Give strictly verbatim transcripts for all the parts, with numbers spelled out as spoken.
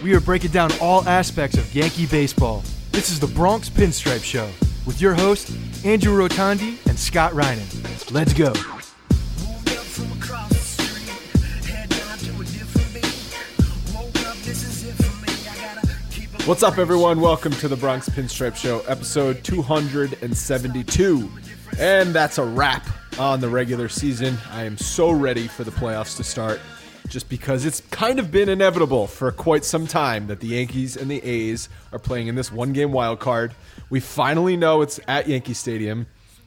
we are breaking down all aspects of Yankee baseball. This is the Bronx Pinstripe Show with your hosts, Andrew Rotondi and Scott Reinen. Let's go. What's up, everyone? Welcome to the Bronx Pinstripe Show, episode two hundred seventy-two. And that's a wrap on the regular season. I am so ready for the playoffs to start, just because it's kind of been inevitable for quite some time that the Yankees and the A's are playing in this one-game wild card. We finally know it's at Yankee Stadium,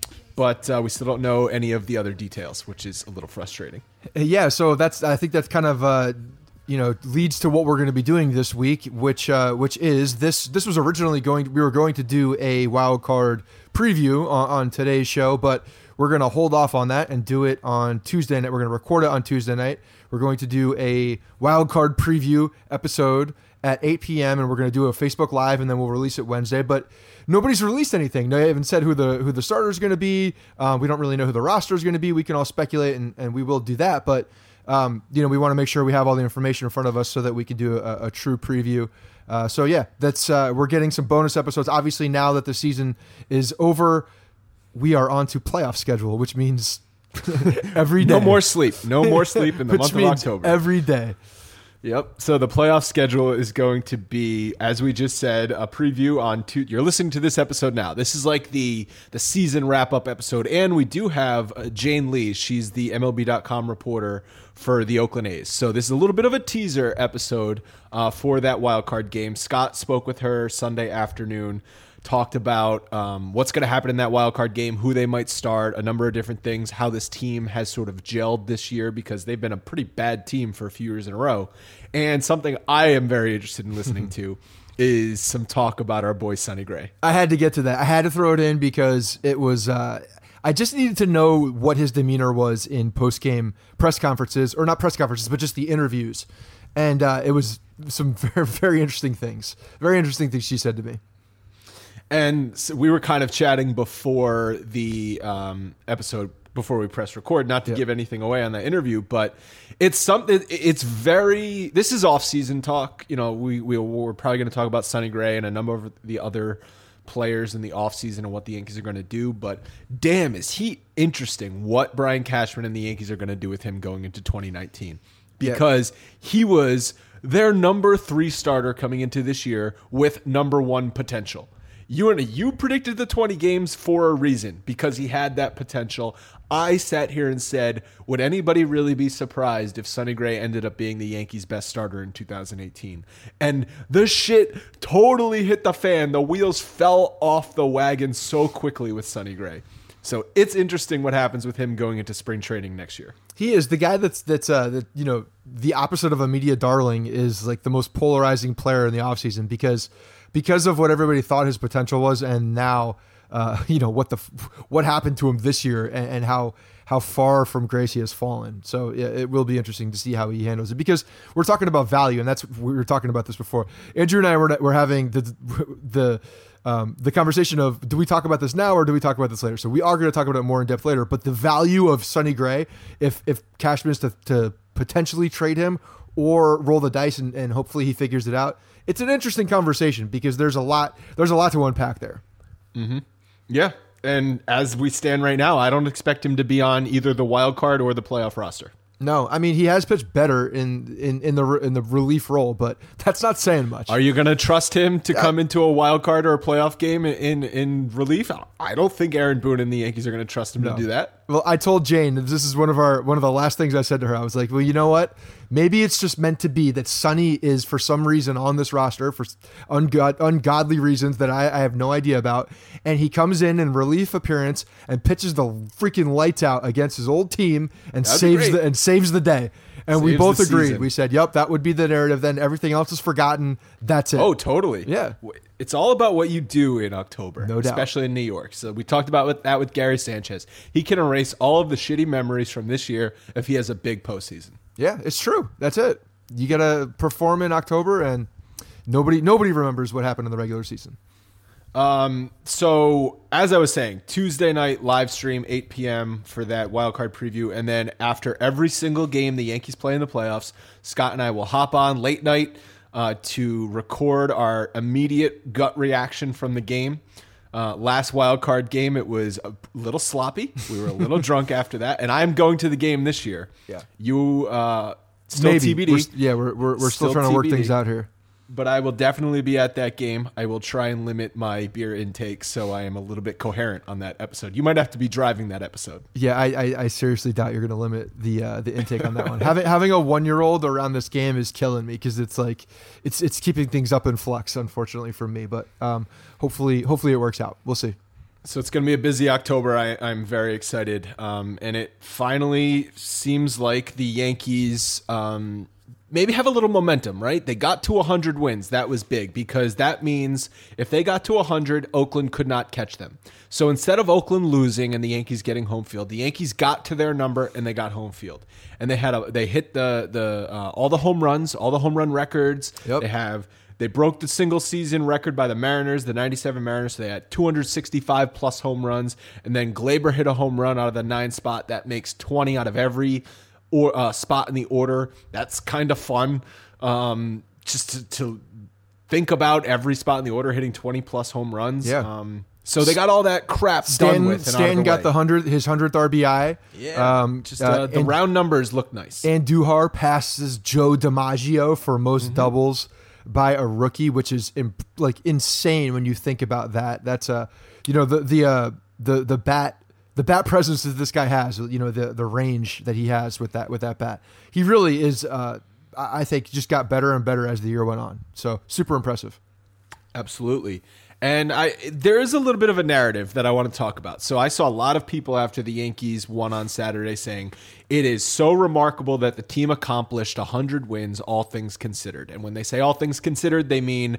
but uh, we still don't know any of the other details, which is a little frustrating. Yeah, so that's I think that's kind of uh, you know leads to what we're going to be doing this week, which uh, which is this. This was originally going. We were going to do a wild card preview on, on today's show, but we're going to hold off on that and do it on Tuesday night. We're going to record it on Tuesday night. We're going to do a wild card preview episode at eight p.m. and we're going to do a Facebook Live, and then we'll release it Wednesday. But nobody's released anything. They haven't said who the who the starter is going to be. Um, we don't really know who the roster is going to be. We can all speculate, and, and we will do that. But um, you know, we want to make sure we have all the information in front of us so that we can do a, a true preview. Uh, so yeah, that's uh, we're getting some bonus episodes. Obviously, now that the season is over, we are on to playoff schedule, which means every day. No more sleep. No more sleep in the which month of means October. Every day. Yep. So the playoff schedule is going to be, as we just said, a preview on two. You're listening to this episode now. This is like the the season wrap up episode, and we do have uh, Jane Lee. She's the M L B dot com reporter for the Oakland A's. So this is a little bit of a teaser episode uh, for that wild card game. Scott spoke with her Sunday afternoon. Talked about um, what's going to happen in that wild card game, who they might start, a number of different things, how this team has sort of gelled this year because they've been a pretty bad team for a few years in a row. And something I am very interested in listening to is some talk about our boy Sonny Gray. I had to get to that. I had to throw it in because it was uh, I just needed to know what his demeanor was in post-game press conferences, or not press conferences, but just the interviews. And uh, it was some very, very interesting things. Very interesting things she said to me. And so we were kind of chatting before the um, episode, before we press record, not to yep. give anything away on that interview, but it's something, it's very, this is off-season talk. You know, we, we, we're probably going to talk about Sonny Gray and a number of the other players in the offseason and what the Yankees are going to do, but damn, is he interesting what Brian Cashman and the Yankees are going to do with him going into twenty nineteen. Because yep. he was their number three starter coming into this year with number one potential. You and you predicted the twenty games for a reason, because he had that potential. I sat here and said, would anybody really be surprised if Sonny Gray ended up being the Yankees' best starter in two thousand eighteen? And the shit totally hit the fan. The wheels fell off the wagon so quickly with Sonny Gray. So it's interesting what happens with him going into spring training next year. He is the guy that's that's uh that, you know, the opposite of a media darling, is like the most polarizing player in the offseason because because of what everybody thought his potential was, and now uh, you know what the what happened to him this year, and, and how how far from grace he has fallen. So yeah, it will be interesting to see how he handles it, because we're talking about value, and that's we were talking about this before. Andrew and I were were having the the um, the conversation of, do we talk about this now or do we talk about this later? So we are going to talk about it more in depth later. But the value of Sonny Gray, if if Cashman is to, to potentially trade him or roll the dice and, and hopefully he figures it out, it's an interesting conversation because there's a lot there's a lot to unpack there. Mm-hmm. Yeah, and as we stand right now, I don't expect him to be on either the wild card or the playoff roster. No, I mean, he has pitched better in, in, in the in the relief role, but that's not saying much. Are you going to trust him to come into a wild card or a playoff game in in relief? I don't think Aaron Boone and the Yankees are going to trust him no. to do that. Well, I told Jane, this is one of our one of the last things I said to her. I was like, well, you know what? Maybe it's just meant to be that Sonny is, for some reason, on this roster for ungod- ungodly reasons that I, I have no idea about. And he comes in in relief appearance and pitches the freaking lights out against his old team and That'd saves the and saves the day. And saves we both agreed. Season. We said, yep, that would be the narrative. Then everything else is forgotten. That's it. Oh, totally. Yeah. It's all about what you do in October, no doubt. Especially in New York. So we talked about that with Gary Sanchez. He can erase all of the shitty memories from this year if he has a big postseason. Yeah, it's true. That's it. You got to perform in October, and nobody nobody remembers what happened in the regular season. Um. So as I was saying, Tuesday night live stream, eight p.m. for that wildcard preview, and then after every single game the Yankees play in the playoffs, Scott and I will hop on late night uh, to record our immediate gut reaction from the game. Uh, last wild card game, it was a little sloppy. We were a little drunk after that, and I'm going to the game this year. Yeah, you uh, still Maybe. T B D. We're, yeah, we're we're, we're still, still trying to work things out here. But I will definitely be at that game. I will try and limit my beer intake so I am a little bit coherent on that episode. You might have to be driving that episode. Yeah, I, I, I seriously doubt you're going to limit the uh, the intake on that one. having having a one year old around this game is killing me because it's like it's it's keeping things up in flux, unfortunately for me. But um, hopefully hopefully it works out. We'll see. So it's going to be a busy October. I, I'm very excited, um, and it finally seems like the Yankees. Um, Maybe have a little momentum, right? They got to one hundred wins. That was big because that means if they got to one hundred, Oakland could not catch them. So instead of Oakland losing and the Yankees getting home field, the Yankees got to their number and they got home field. And they had a they hit the the uh, all the home runs, all the home run records. Yep. They have they broke the single season record by the Mariners, the ninety-seven Mariners. So they had two hundred sixty-five plus home runs, and then Glaber hit a home run out of the nine spot. That makes twenty out of every or uh, spot in the order. That's kind of fun, um, just to, to think about every spot in the order hitting twenty plus home runs. Yeah. Um, so they got all that crap Stanton, done with. And Stanton the got way. the hundred, his hundredth R B I. Yeah. Um, just uh, uh, the and, round numbers look nice. And Duhar passes Joe DiMaggio for most mm-hmm. doubles by a rookie, which is imp- like insane when you think about that. That's a, uh, you know, the the uh, the the bat. The bat presence that this guy has, you know, the the range that he has with that with that bat, he really is. Uh, I think just got better and better as the year went on. So super impressive. Absolutely, and I there is a little bit of a narrative that I want to talk about. So I saw a lot of people after the Yankees won on Saturday saying it is so remarkable that the team accomplished one hundred wins, all things considered. And when they say all things considered, they mean.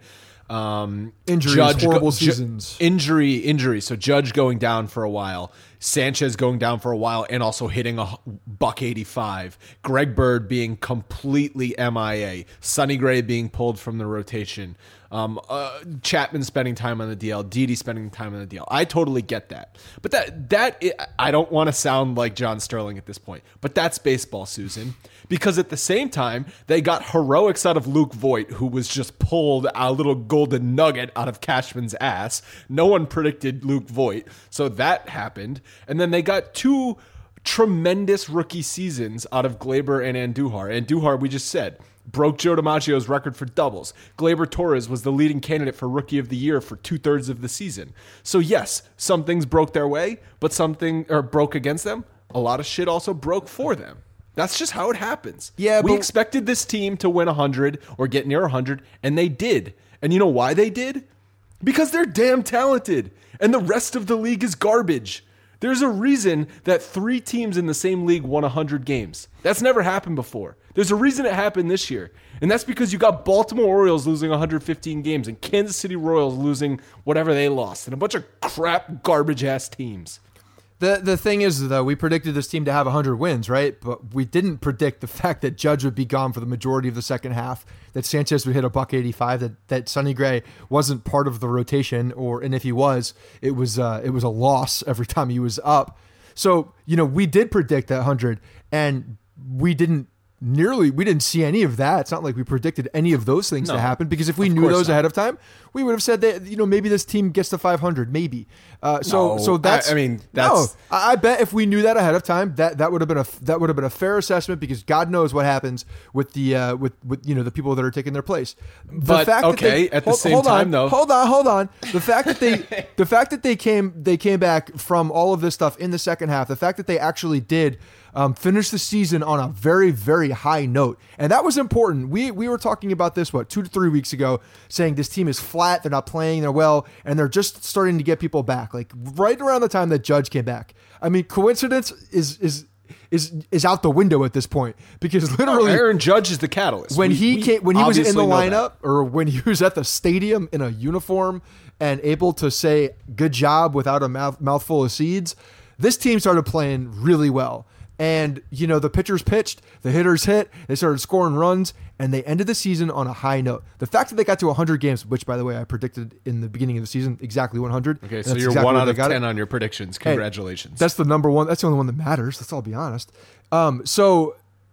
Um, Injuries, Judge horrible go, seasons. Ju- injury, injury. So Judge going down for a while, Sanchez going down for a while, and also hitting a buck eighty-five. Greg Bird being completely M I A. Sonny Gray being pulled from the rotation. Um, uh, Chapman spending time on the D L. Didi spending time on the D L. I totally get that, but that that I don't want to sound like John Sterling at this point, but that's baseball, Susan. Because at the same time, they got heroics out of Luke Voit, who was just pulled a little golden nugget out of Cashman's ass. No one predicted Luke Voit, so that happened. And then they got two tremendous rookie seasons out of Glaber and Andujar. Andujar, we just said, broke Joe DiMaggio's record for doubles. Glaber Torres was the leading candidate for Rookie of the Year for two-thirds of the season. So yes, some things broke their way, but something or broke against them. A lot of shit also broke for them. That's just how it happens. Yeah, we but- expected this team to win one hundred or get near one hundred, and they did. And you know why they did? Because they're damn talented, and the rest of the league is garbage. There's a reason that three teams in the same league won one hundred games. That's never happened before. There's a reason it happened this year, and that's because you got Baltimore Orioles losing one hundred fifteen games and Kansas City Royals losing whatever they lost, and a bunch of crap, garbage-ass teams. The the thing is, though, we predicted this team to have one hundred wins, right? But we didn't predict the fact that Judge would be gone for the majority of the second half, that Sanchez would hit a buck eighty-five, that, that Sonny Gray wasn't part of the rotation, or and if he was, it was uh, it was a loss every time he was up. So, you know, we did predict that one hundred, and we didn't nearly, we didn't see any of that. It's not like we predicted any of those things No, to happen, because if we of knew course those not. ahead of time, we would have said that, you know, maybe this team gets to five hundred, maybe. Uh, so, No, so that's, I- I mean, that's- no, I I bet if we knew that ahead of time, that, that would have been a that would have been a fair assessment, because God knows what happens with the uh, with with you know the people that are taking their place. The But, fact that okay, they- at the hold- same hold time, on, though- hold on, hold on. The fact that they the fact that they came they came back from all of this stuff in the second half, the fact that they actually did um, finish the season on a very very high note, and that was important. We we were talking about this what two to three weeks ago, saying this team is flat, they're not playing, they're well, and they're just starting to get people back. Like right around the time that Judge came back. I mean, coincidence is is is is out the window at this point, because literally Aaron Judge is the catalyst. when We- he we came when he was in the obviously know that. lineup, or when he was at the stadium in a uniform and able to say good job without a mouth, mouthful of seeds, this team started playing really well. And, you know, the pitchers pitched, the hitters hit, they started scoring runs, and they ended the season on a high note. The fact that they got to one hundred games, which, by the way, I predicted in the beginning of the season, exactly one hundred. Okay, and so that's you're exactly one what out they of got it. ten on your predictions. Hey, Congratulations. that's the number one. That's the only one that matters. Let's all be honest. Um, so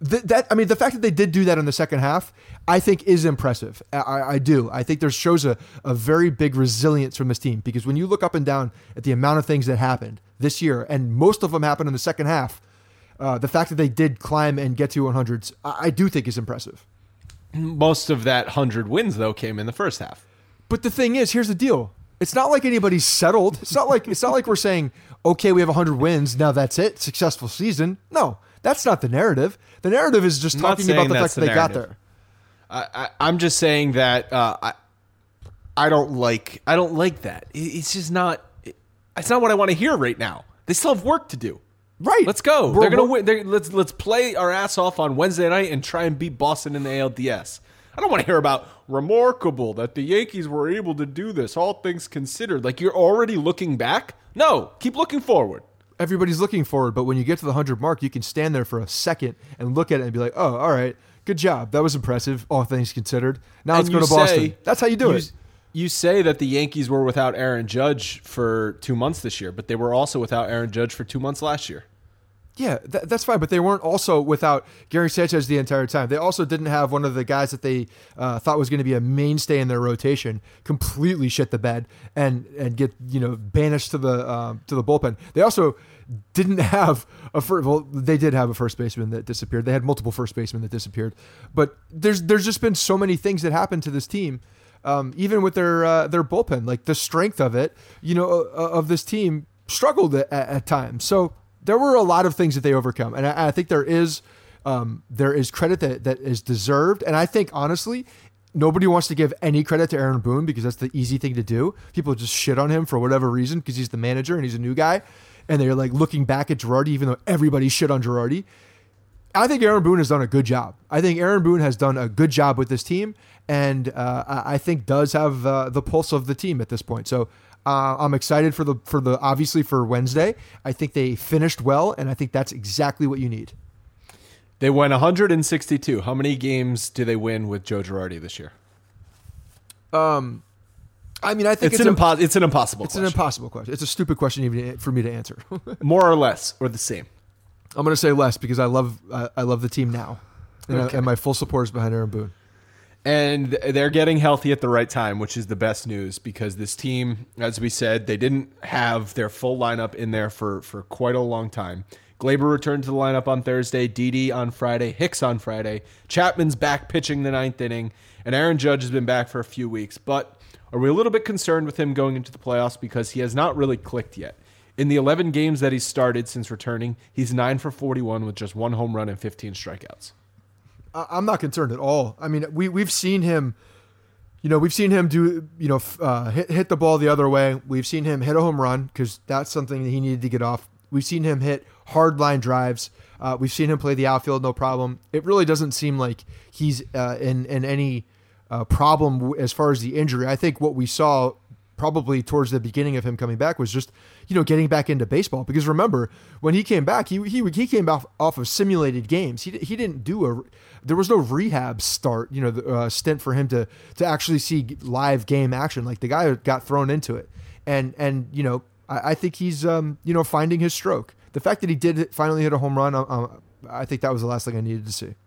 Th- that I mean, the fact that they did do that in the second half, I think is impressive. I, I do. I think there shows a, a very big resilience from this team, because when you look up and down at the amount of things that happened this year, and most of them happened in the second half, uh, the fact that they did climb and get to hundreds, I, I do think is impressive. Most of that one hundred wins, though, came in the first half. But the thing is, here's the deal. It's not like anybody's settled. It's not like it's not like we're saying, okay, we have one hundred wins, now that's it, successful season. No, that's not the narrative. The narrative is just I'm talking about the fact that the they got narrative. there. I, I, I'm just saying that uh, I, I don't like I don't like that. It, it's just not. It, it's not what I want to hear right now. They still have work to do. Right. Let's go. We're, They're gonna we're, win. They're, let's let's play our ass off on Wednesday night and try and beat Boston in the A L D S. I don't want to hear about remarkable that the Yankees were able to do this, all things considered. Like, you're already looking back? No, keep looking forward. Everybody's looking forward, but when you get to the one hundred mark, you can stand there for a second and look at it and be like, oh, all right, good job. That was impressive, all things considered. Now And let's go to you Boston. say- That's how you do you, it. You say that the Yankees were without Aaron Judge for two months this year, but they were also without Aaron Judge for two months last year. Yeah, th- that's fine, but they weren't also without Gary Sanchez the entire time. They also didn't have one of the guys that they uh, thought was going to be a mainstay in their rotation completely shit the bed and and get you know banished to the um, to the bullpen. They also didn't have a first. Well, they did have a first baseman that disappeared. They had multiple first basemen that disappeared, but there's there's just been so many things that happened to this team. Um, even with their uh, their bullpen, like the strength of it, you know, uh, of this team struggled at, at times. So there were a lot of things that they overcome, and I, I think there is um, there is credit that, that is deserved. And I think honestly, nobody wants to give any credit to Aaron Boone because that's the easy thing to do. People just shit on him for whatever reason because he's the manager and he's a new guy, and they're like looking back at Girardi, even though everybody shit on Girardi. I think Aaron Boone has done a good job. I think Aaron Boone has done a good job with this team, and uh, I think does have uh, the pulse of the team at this point. So uh, I'm excited for the for the obviously for Wednesday. I think they finished well, and I think that's exactly what you need. They won one hundred sixty-two. How many games do they win with Joe Girardi this year? Um, I mean, I think It's, it's, an a, impo- it's an impossible it's question. an impossible question. It's a stupid question even for me to answer. More or less, or the same? I'm going to say less because I love I, I love the team now, and, Okay. I, and my full support is behind Aaron Boone. And they're getting healthy at the right time, which is the best news because this team, as we said, they didn't have their full lineup in there for, for quite a long time. Glaber returned to the lineup on Thursday, Didi on Friday, Hicks on Friday. Chapman's back pitching the ninth inning, and Aaron Judge has been back for a few weeks. But are we a little bit concerned with him going into the playoffs because he has not really clicked yet? In the eleven games that he's started since returning, he's nine for forty-one with just one home run and fifteen strikeouts. I'm not concerned at all. I mean, we we've seen him, you know, we've seen him do, you know, uh, hit hit the ball the other way. We've seen him hit a home run because that's something that he needed to get off. We've seen him hit hard line drives. Uh, we've seen him play the outfield, no problem. It really doesn't seem like he's uh, in in any uh, problem as far as the injury. I think what we saw probably towards the beginning of him coming back was just, you know, getting back into baseball. Because remember, when he came back, he he he came off, off of simulated games. He he didn't do a, there was no rehab start, you know, the, uh, stint for him to to actually see live game action. Like the guy got thrown into it, and and you know, I, I think he's um you know finding his stroke. The fact that he did finally hit a home run, um, I think that was the last thing I needed to see.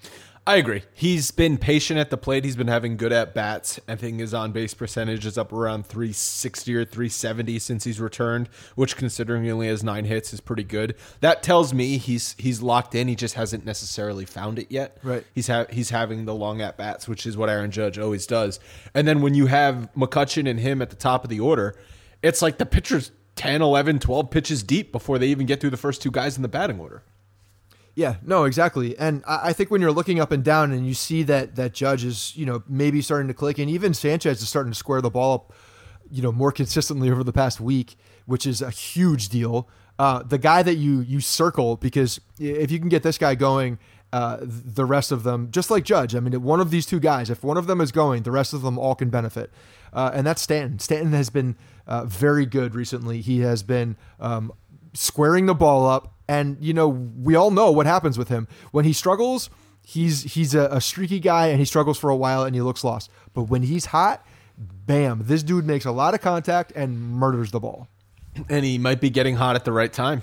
I agree. He's been patient at the plate. He's been having good at bats. I think his on base percentage is up around three sixty or three seventy since he's returned, which considering he only has nine hits is pretty good. That tells me he's he's locked in. He just hasn't necessarily found it yet. Right. He's ha- he's having the long at bats, which is what Aaron Judge always does. And then when you have McCutchen and him at the top of the order, it's like the pitcher's ten, eleven, twelve pitches deep before they even get through the first two guys in the batting order. Yeah, no, exactly. And I I think when you're looking up and down and you see that that Judge is, you know, maybe starting to click, and even Sanchez is starting to square the ball up, you know, more consistently over the past week, which is a huge deal. Uh, the guy that you you circle, because if you can get this guy going, uh, the rest of them, just like Judge, I mean, one of these two guys, if one of them is going, the rest of them all can benefit. Uh, and that's Stanton. Stanton has been uh, very good recently. He has been um, squaring the ball up. And, you know, we all know what happens with him. When he struggles, he's he's a, a streaky guy, and he struggles for a while, and he looks lost. But when he's hot, bam, this dude makes a lot of contact and murders the ball. And he might be getting hot at the right time.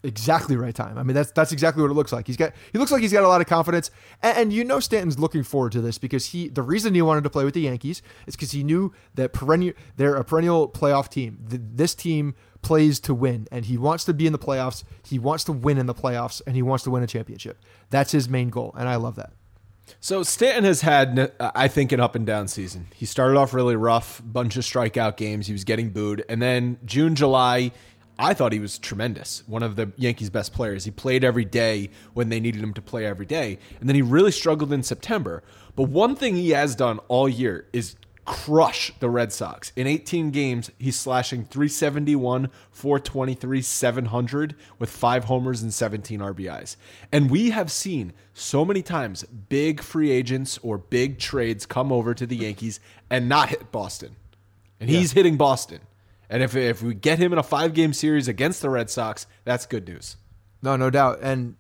exactly right time. I mean, that's that's exactly what it looks like. He's got he looks like he's got a lot of confidence, and, and you know Stanton's looking forward to this because he the reason he wanted to play with the Yankees is because he knew that perennial they're a perennial playoff team. The, this team plays to win, and he wants to be in the playoffs. He wants to win in the playoffs, and he wants to win a championship. That's his main goal, and I love that. So Stanton has had, I think, an up and down season. He started off really rough, bunch of strikeout games. He was getting booed, and then June, July, I thought he was tremendous. One of the Yankees' best players. He played every day when they needed him to play every day, and then he really struggled in September. But one thing he has done all year is crush the Red Sox. In eighteen games, he's slashing three seventy-one, four twenty-three, seven hundred with five homers and seventeen R B Is. And we have seen so many times big free agents or big trades come over to the Yankees and not hit Boston. And he's yeah. hitting Boston. And if if we get him in a five-game series against the Red Sox, that's good news. No, no doubt. And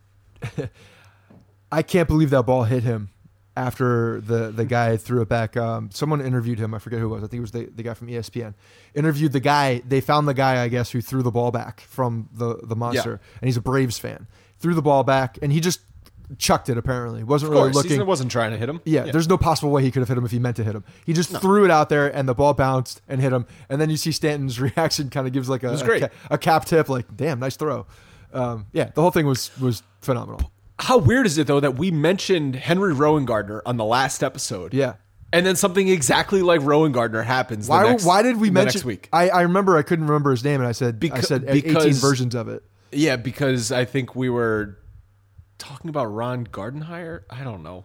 I can't believe that ball hit him after the, the guy threw it back. Um, someone interviewed him. I forget who it was. I think it was the, the guy from E S P N. Interviewed the guy. They found the guy, I guess, who threw the ball back from the, the monster. Yeah. And he's a Braves fan. Threw the ball back, and he just chucked it, apparently. Wasn't of course, really looking. He wasn't trying to hit him. Yeah, yeah, there's no possible way he could have hit him if he meant to hit him. He just no. threw it out there, and the ball bounced and hit him. And then you see Stanton's reaction kind of gives like a, a, a cap tip, like, damn, nice throw. Um, yeah, the whole thing was was phenomenal. How weird is it, though, that we mentioned Henry Rowan-Gardner on the last episode? Yeah. And then something exactly like Rowan-Gardner happens why, the next, why did we mention, next week. I, I remember I couldn't remember his name, and I said, Beca- I said because, eighteen versions of it. Yeah, because I think we were talking about Ron Gardenhire. I don't know.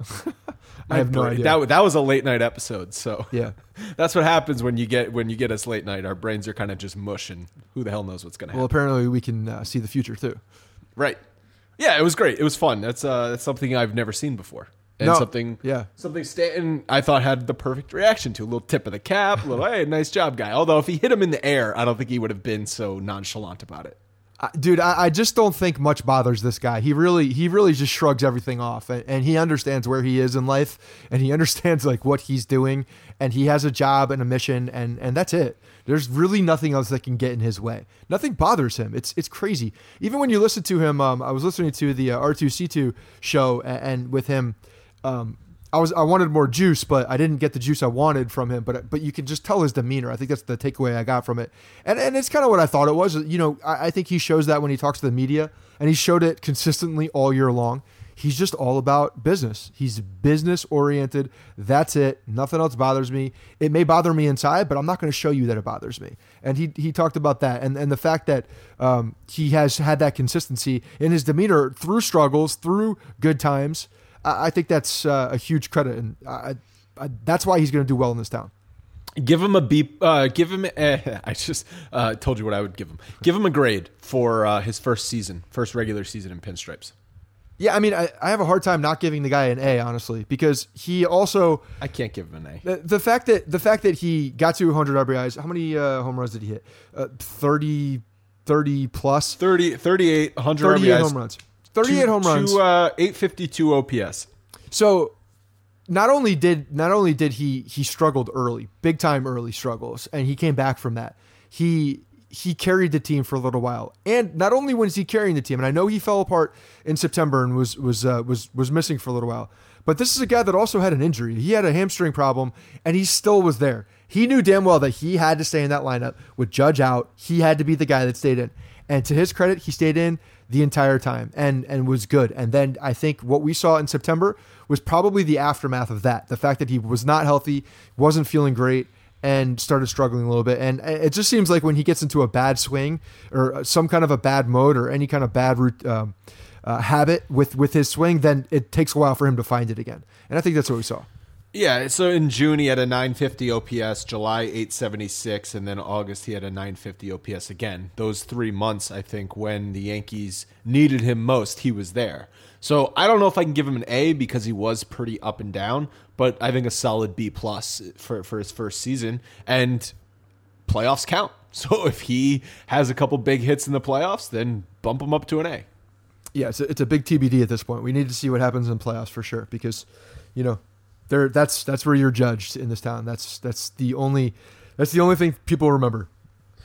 I have no idea. That, that was a late night episode, so yeah, that's what happens when you get when you get us late night. Our brains are kind of just mush, and who the hell knows what's going to happen. Well, apparently we can uh, see the future too. Right. Yeah, it was great. It was fun. That's uh, that's something I've never seen before, and no, something yeah, something Stanton I thought had the perfect reaction to. A little tip of the cap, a little hey, nice job, guy. Although if he hit him in the air, I don't think he would have been so nonchalant about it. Uh, dude, I, I just don't think much bothers this guy. He really, he really just shrugs everything off, and, and he understands where he is in life, and he understands like what he's doing, and he has a job and a mission, and and that's it. There's really nothing else that can get in his way. Nothing bothers him. It's it's crazy. Even when you listen to him, um, I was listening to the uh, R two C two show, and, and with him, um, I was I wanted more juice, but I didn't get the juice I wanted from him. But but you can just tell his demeanor. I think that's the takeaway I got from it, and and it's kind of what I thought it was. You know, I, I think he shows that when he talks to the media, and he showed it consistently all year long. He's just all about business. He's business oriented. That's it. Nothing else bothers me. It may bother me inside, but I'm not going to show you that it bothers me. And he he talked about that, and and the fact that um, he has had that consistency in his demeanor through struggles, through good times. I think that's uh, a huge credit, and I, I, that's why he's going to do well in this town. Give him a B. Uh, give him. Uh, I just uh, told you what I would give him. Give him a grade for uh, his first season, first regular season in Pinstripes. Yeah, I mean, I, I have a hard time not giving the guy an A, honestly, because he also. I can't give him an A. The, the fact that the fact that he got to one hundred R B Is. How many uh, home runs did he hit? Uh, thirty, thirty plus. thirty, thirty-eight, one hundred thirty-eight R B Is. home runs. thirty-eight two, home runs. To, uh, eight fifty-two O P S. So, not only did not only did he he struggled early, big time early struggles, and he came back from that. He he carried the team for a little while, and not only was he carrying the team, and I know he fell apart in September and was was uh, was was missing for a little while, but this is a guy that also had an injury. He had a hamstring problem, and he still was there. He knew damn well that he had to stay in that lineup with Judge out. He had to be the guy that stayed in, and to his credit, he stayed in the entire time and and was good. And then I think what we saw in September was probably the aftermath of that. The fact that he was not healthy, wasn't feeling great, and started struggling a little bit. And it just seems like when he gets into a bad swing or some kind of a bad mode or any kind of bad root, um, uh, habit with, with his swing, then it takes a while for him to find it again. And I think that's what we saw. Yeah, so in June he had a nine fifty O P S, July eight seventy-six, and then August he had a nine fifty O P S again. Those three months, I think, when the Yankees needed him most, he was there. So I don't know if I can give him an A because he was pretty up and down, but I think a solid B plus for, for his first season. And playoffs count. So if he has a couple big hits in the playoffs, then bump him up to an A. Yeah, it's a, it's a big T B D at this point. We need to see what happens in playoffs for sure because, you know, There, that's that's where you're judged in this town. That's that's the only that's the only thing people remember.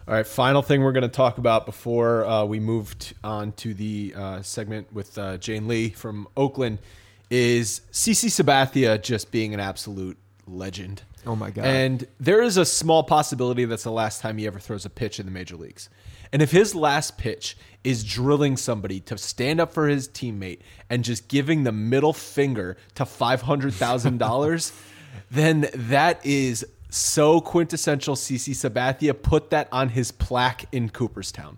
All right, final thing we're going to talk about before uh, we move t- on to the uh, segment with uh, Jane Lee from Oakland is CeCe Sabathia just being an absolute legend. Oh, my God. And there is a small possibility that's the last time he ever throws a pitch in the major leagues. And if his last pitch is drilling somebody to stand up for his teammate and just giving the middle finger to five hundred thousand dollars, then that is so quintessential CeCe Sabathia. Put that on his plaque in Cooperstown.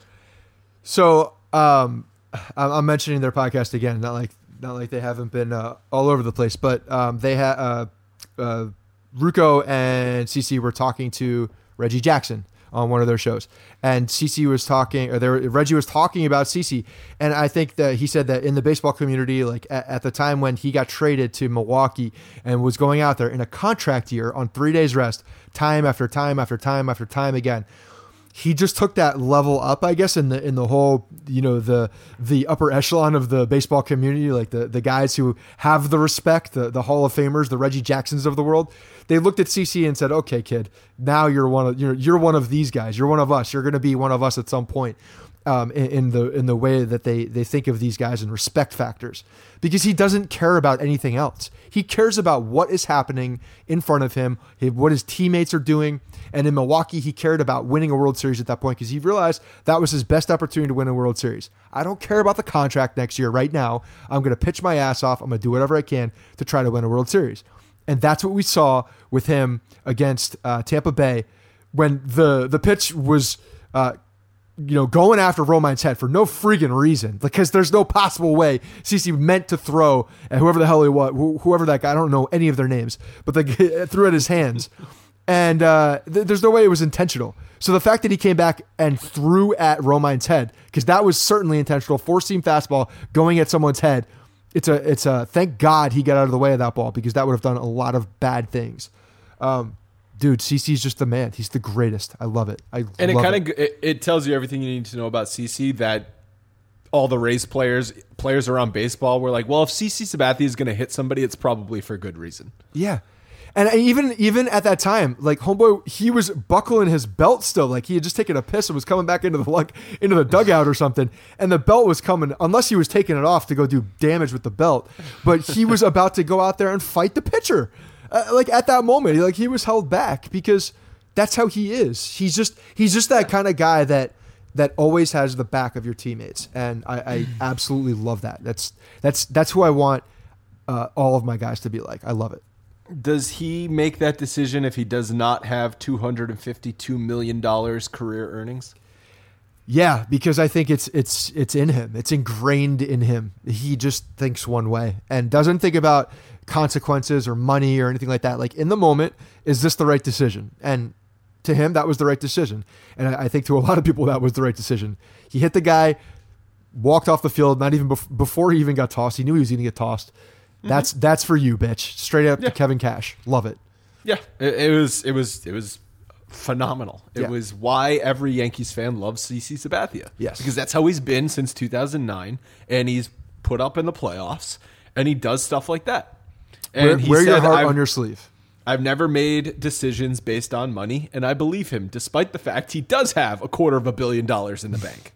So um, I'm mentioning their podcast again, not like not like they haven't been uh, all over the place, but um, they had uh, uh, Ruocco and CeCe were talking to Reggie Jackson on one of their shows, and CeCe was talking, or there, Reggie was talking about CeCe, and I think that he said that in the baseball community, like at, at the time when he got traded to Milwaukee and was going out there in a contract year on three days rest, time after time after time after time again, he just took that level up, I guess, in the in the whole, you know, the the upper echelon of the baseball community, like the the guys who have the respect, the the Hall of Famers, the Reggie Jacksons of the world. They looked at CeCe and said, "Okay, kid, now you're one of you're you're one of these guys. You're one of us. You're going to be one of us at some point." Um, in, in the in the way that they they think of these guys and respect factors, because he doesn't care about anything else. He cares about what is happening in front of him, what his teammates are doing. And in Milwaukee, he cared about winning a World Series at that point because he realized that was his best opportunity to win a World Series. I don't care about the contract next year. Right now, I'm going to pitch my ass off. I'm going to do whatever I can to try to win a World Series. And that's what we saw with him against uh, Tampa Bay when the the pitch was, uh, you know, going after Romine's head for no freaking reason, because there's no possible way CeCe meant to throw at whoever the hell he was, whoever that guy, I don't know any of their names, but they threw at his hands. And uh, th- there's no way it was intentional. So the fact that he came back and threw at Romine's head, because that was certainly intentional, four-seam fastball going at someone's head, it's a, it's a, thank God he got out of the way of that ball, because that would have done a lot of bad things. Um, dude, CeCe's just the man. He's the greatest. I love it. I and love it kind of it. it tells you everything you need to know about CeCe, that all the Rays players, players around baseball were like, well, if CeCe Sabathia is going to hit somebody, it's probably for good reason. Yeah. And even even at that time, like homeboy, he was buckling his belt still. Like he had just taken a piss and was coming back into the like, into the dugout or something. And the belt was coming, unless he was taking it off to go do damage with the belt. But he was about to go out there and fight the pitcher. Uh, like at that moment, like he was held back because that's how he is. He's just he's just that kind of guy that that always has the back of your teammates. And I, I absolutely love that. That's that's that's who I want uh, all of my guys to be like. I love it. Does he make that decision if he does not have two hundred fifty-two million dollars career earnings? Yeah, because I think it's it's it's in him. It's ingrained in him. He just thinks one way and doesn't think about consequences or money or anything like that. Like in the moment, is this the right decision? And to him, that was the right decision. And I think to a lot of people, that was the right decision. He hit the guy, walked off the field, not even bef- before he even got tossed. He knew he was going to get tossed. That's mm-hmm. that's for you, bitch. Straight up yeah. to Kevin Cash. Love it. Yeah, it, it was it was it was phenomenal. It yeah. was why every Yankees fan loves CeCe Sabathia. Yes, because that's how he's been since two thousand nine, and he's put up in the playoffs, and he does stuff like that. And wear he wear said, your heart I've, on your sleeve. I've never made decisions based on money, and I believe him, despite the fact he does have a quarter of a billion dollars in the bank.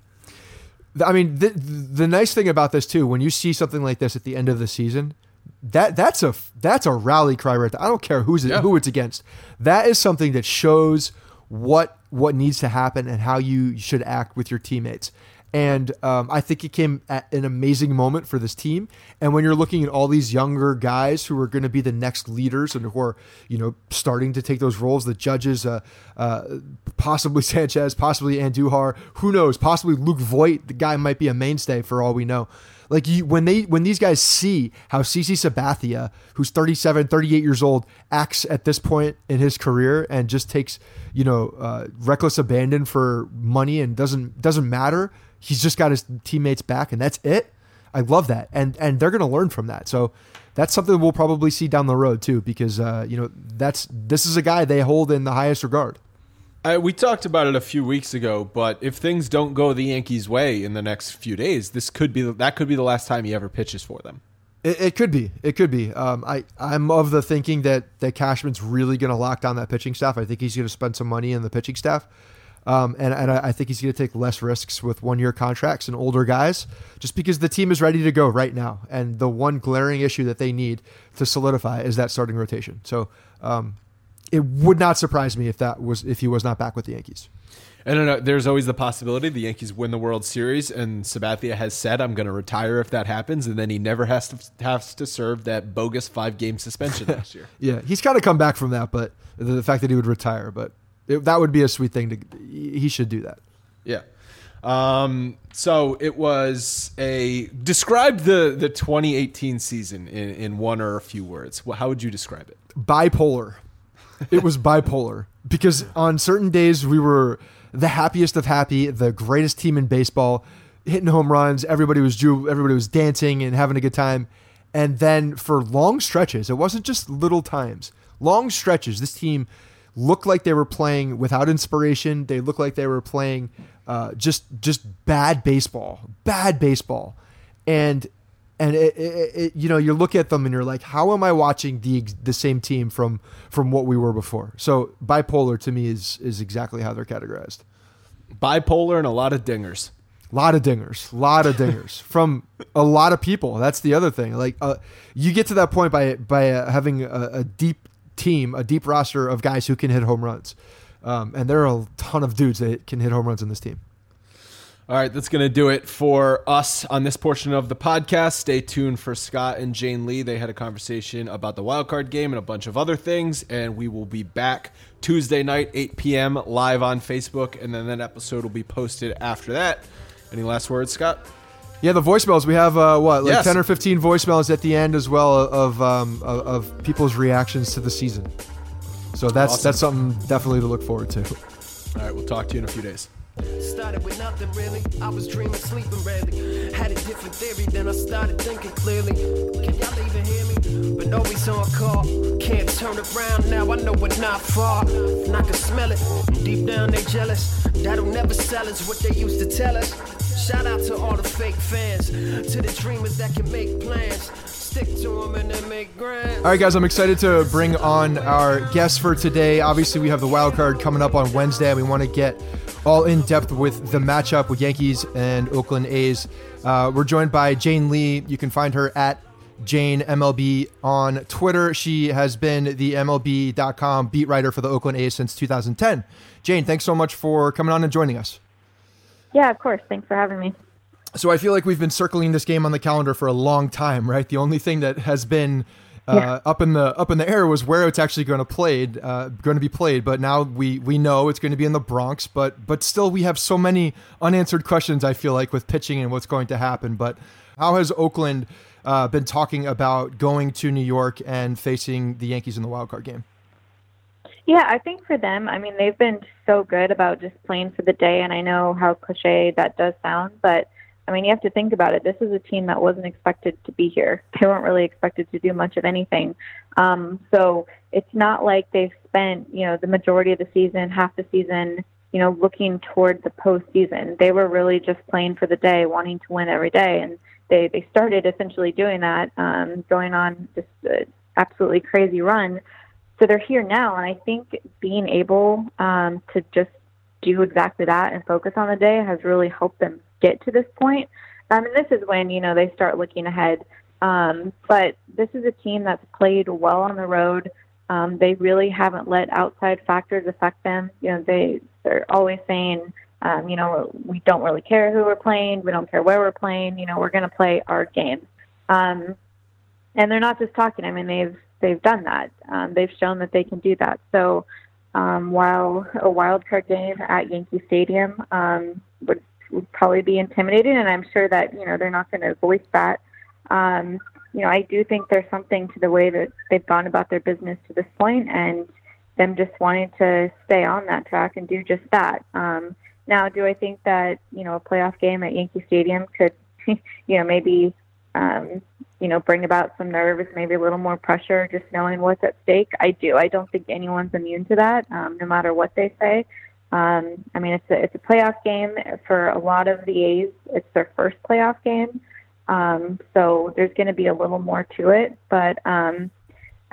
I mean, the, the nice thing about this too, when you see something like this at the end of the season. That that's a that's a rally cry right there. I don't care who's it, yeah. who it's against. That is something that shows what what needs to happen and how you should act with your teammates. And um, I think it came at an amazing moment for this team. And when you're looking at all these younger guys who are going to be the next leaders and who are, you know, starting to take those roles, the Judges, uh, uh, possibly Sanchez, possibly Andujar, who knows, possibly Luke Voit, the guy might be a mainstay for all we know. Like you, when they when these guys see how CeCe Sabathia, who's thirty-seven, thirty-eight years old, acts at this point in his career and just takes, you know, uh, reckless abandon for money and doesn't doesn't matter. He's just got his teammates back and that's it. I love that. And and they're going to learn from that. So that's something we'll probably see down the road too, because uh, you know, that's this is a guy they hold in the highest regard. I, we talked about it a few weeks ago, but if things don't go the Yankees' way in the next few days, this could be that could be the last time he ever pitches for them. It, it could be. It could be. Um, I I'm of the thinking that that Cashman's really going to lock down that pitching staff. I think he's going to spend some money in the pitching staff. Um, and, and I think he's going to take less risks with one-year contracts and older guys just because the team is ready to go right now. And the one glaring issue that they need to solidify is that starting rotation. So um, it would not surprise me if that was if he was not back with the Yankees. I don't know. There's always the possibility the Yankees win the World Series, and Sabathia has said, I'm going to retire if that happens, and then he never has to has to serve that bogus five-game suspension next year. Yeah, he's kind of come back from that, but the fact that he would retire, but it, that would be a sweet thing. To He should do that. Yeah. Um, so it was a... Describe the, the twenty eighteen season in, in one or a few words. How would you describe it? Bipolar. It was bipolar because on certain days we were the happiest of happy, the greatest team in baseball, hitting home runs. Everybody was ju- everybody was dancing and having a good time. And then for long stretches, it wasn't just little times. Long stretches, this team looked like they were playing without inspiration. They looked like they were playing uh, just just bad baseball, bad baseball. And and it, it, it, you know, you look at them and you're like, how am I watching the the same team from from what we were before? So bipolar to me is is exactly how they're categorized. Bipolar and a lot of dingers. A lot of dingers, a lot of dingers from a lot of people. That's the other thing. Like uh, you get to that point by by uh, having a, a deep team, a deep roster of guys who can hit home runs, um, and there are a ton of dudes that can hit home runs in this team. All right, that's going to do it for us on this portion of the podcast. Stay tuned for Scott and Jane Lee. They had a conversation about the wild card game and a bunch of other things, and we will be back Tuesday night, eight p.m. live on Facebook, and then that episode will be posted after that. Any last words, Scott? Yeah, the voicemails. We have, uh, what, like yes. ten or fifteen voicemails at the end as well of um, of, of people's reactions to the season. So that's Awesome. that's something definitely to look forward to. All right, we'll talk to you in a few days. Started with nothing really. I was dreaming, sleeping rarely. Had a different theory, then I started thinking clearly. Can y'all even hear me? But always on call. Can't turn around now, I know we're not far. And I can smell it. Deep down they jealous. That'll never sell us what they used to tell us. Shout out to all the fake fans. To the dreamers that can make plans. Stick to them and then make grand. All right, guys, I'm excited to bring on our guests for today. Obviously, we have the wild card coming up on Wednesday. We want to get all in depth with the matchup with Yankees and Oakland A's. Uh, we're joined by Jane Lee. You can find her at Jane M L B on Twitter. She has been the M L B dot com beat writer for the Oakland A's since two thousand ten. Jane, thanks so much for coming on and joining us. Yeah, of course. Thanks for having me. So I feel like we've been circling this game on the calendar for a long time, right? The only thing that has been uh, yeah. up in the up in the air was where it's actually going to played, uh, going to be played. But now we we know it's going to be in the Bronx. But but still, we have so many unanswered questions. I feel like with pitching and what's going to happen. But how has Oakland uh, been talking about going to New York and facing the Yankees in the wild card game? Yeah, I think for them, I mean, they've been so good about just playing for the day. And I know how cliche that does sound, but I mean, you have to think about it. This is a team that wasn't expected to be here. They weren't really expected to do much of anything. Um, so it's not like they've spent, you know, the majority of the season, half the season, you know, looking toward the postseason. They were really just playing for the day, wanting to win every day. And they, they started essentially doing that, um, going on just an absolutely crazy run. So they're here now. And I think being able um, to just do exactly that and focus on the day has really helped them get to this point. Um, and this is when, you know, they start looking ahead. Um, but this is a team that's played well on the road. Um, they really haven't let outside factors affect them. You know, they, they're always saying, um, you know, we don't really care who we're playing. We don't care where we're playing. You know, we're going to play our game. Um, and they're not just talking. I mean, they've, they've done that. Um, they've shown that they can do that. So um, while a wild card game at Yankee Stadium um, would would probably be intimidating, and I'm sure that, you know, they're not going to voice that. Um, you know, I do think there's something to the way that they've gone about their business to this point, and them just wanting to stay on that track and do just that. Um, now, do I think that, you know, a playoff game at Yankee Stadium could, you know, maybe, um, you know, bring about some nerves, maybe a little more pressure, just knowing what's at stake? I do. I don't think anyone's immune to that, um, no matter what they say. Um, I mean, it's a, it's a playoff game for a lot of the A's. It's their first playoff game. Um, so there's going to be a little more to it, but, um,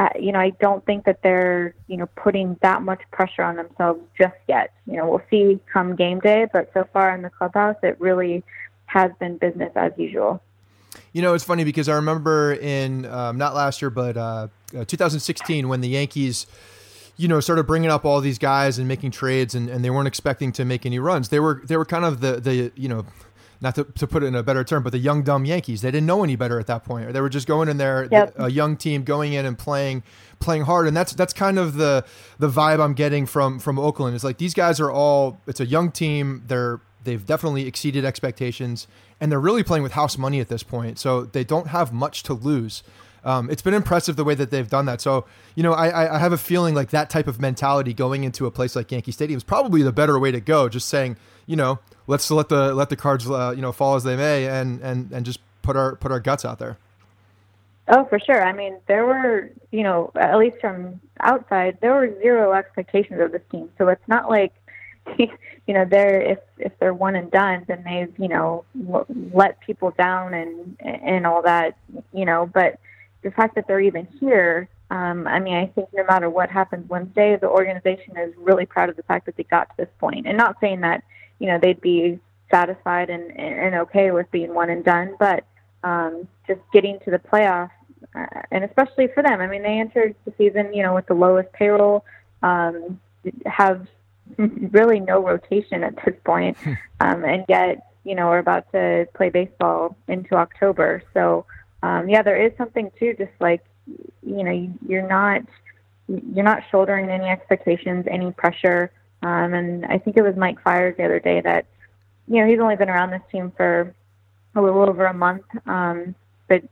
uh, you know, I don't think that they're, you know, putting that much pressure on themselves just yet. You know, we'll see come game day, but so far in the clubhouse, it really has been business as usual. You know, it's funny because I remember in, um, not last year, but uh, uh, two thousand sixteen when the Yankees, you know, started bringing up all these guys and making trades, and, and they weren't expecting to make any runs. They were they were kind of the, the you know, not to, to put it in a better term, but the young, dumb Yankees. They didn't know any better at that point. They were just going in there, yep. a young team going in and playing playing hard. And that's that's kind of the the vibe I'm getting from from Oakland. It's like these guys are all, it's a young team. They're They've definitely exceeded expectations, and they're really playing with house money at this point. So they don't have much to lose. Um, it's been impressive the way that they've done that. So, you know, I, I have a feeling like that type of mentality going into a place like Yankee Stadium is probably the better way to go. Just saying, you know, let's let the let the cards, uh, you know, fall as they may, and and and just put our put our guts out there. Oh, for sure. I mean, there were, you know, at least from outside, there were zero expectations of this team. So it's not like, you know, they're if if they're one and done, then they've, you know, let people down and and all that, you know. But the fact that they're even here, um, I mean, I think no matter what happens Wednesday, the organization is really proud of the fact that they got to this point. And not saying that, you know, they'd be satisfied and and okay with being one and done, but um, just getting to the playoffs, uh, and especially for them. I mean, they entered the season, you know, with the lowest payroll, um, have really no rotation at this point, um, and yet, you know, we're about to play baseball into October. So, um, yeah, there is something too, just like, you know, you're not you're not shouldering any expectations, any pressure. Um, and I think it was Mike Fiers the other day that, you know, he's only been around this team for a little over a month, um, but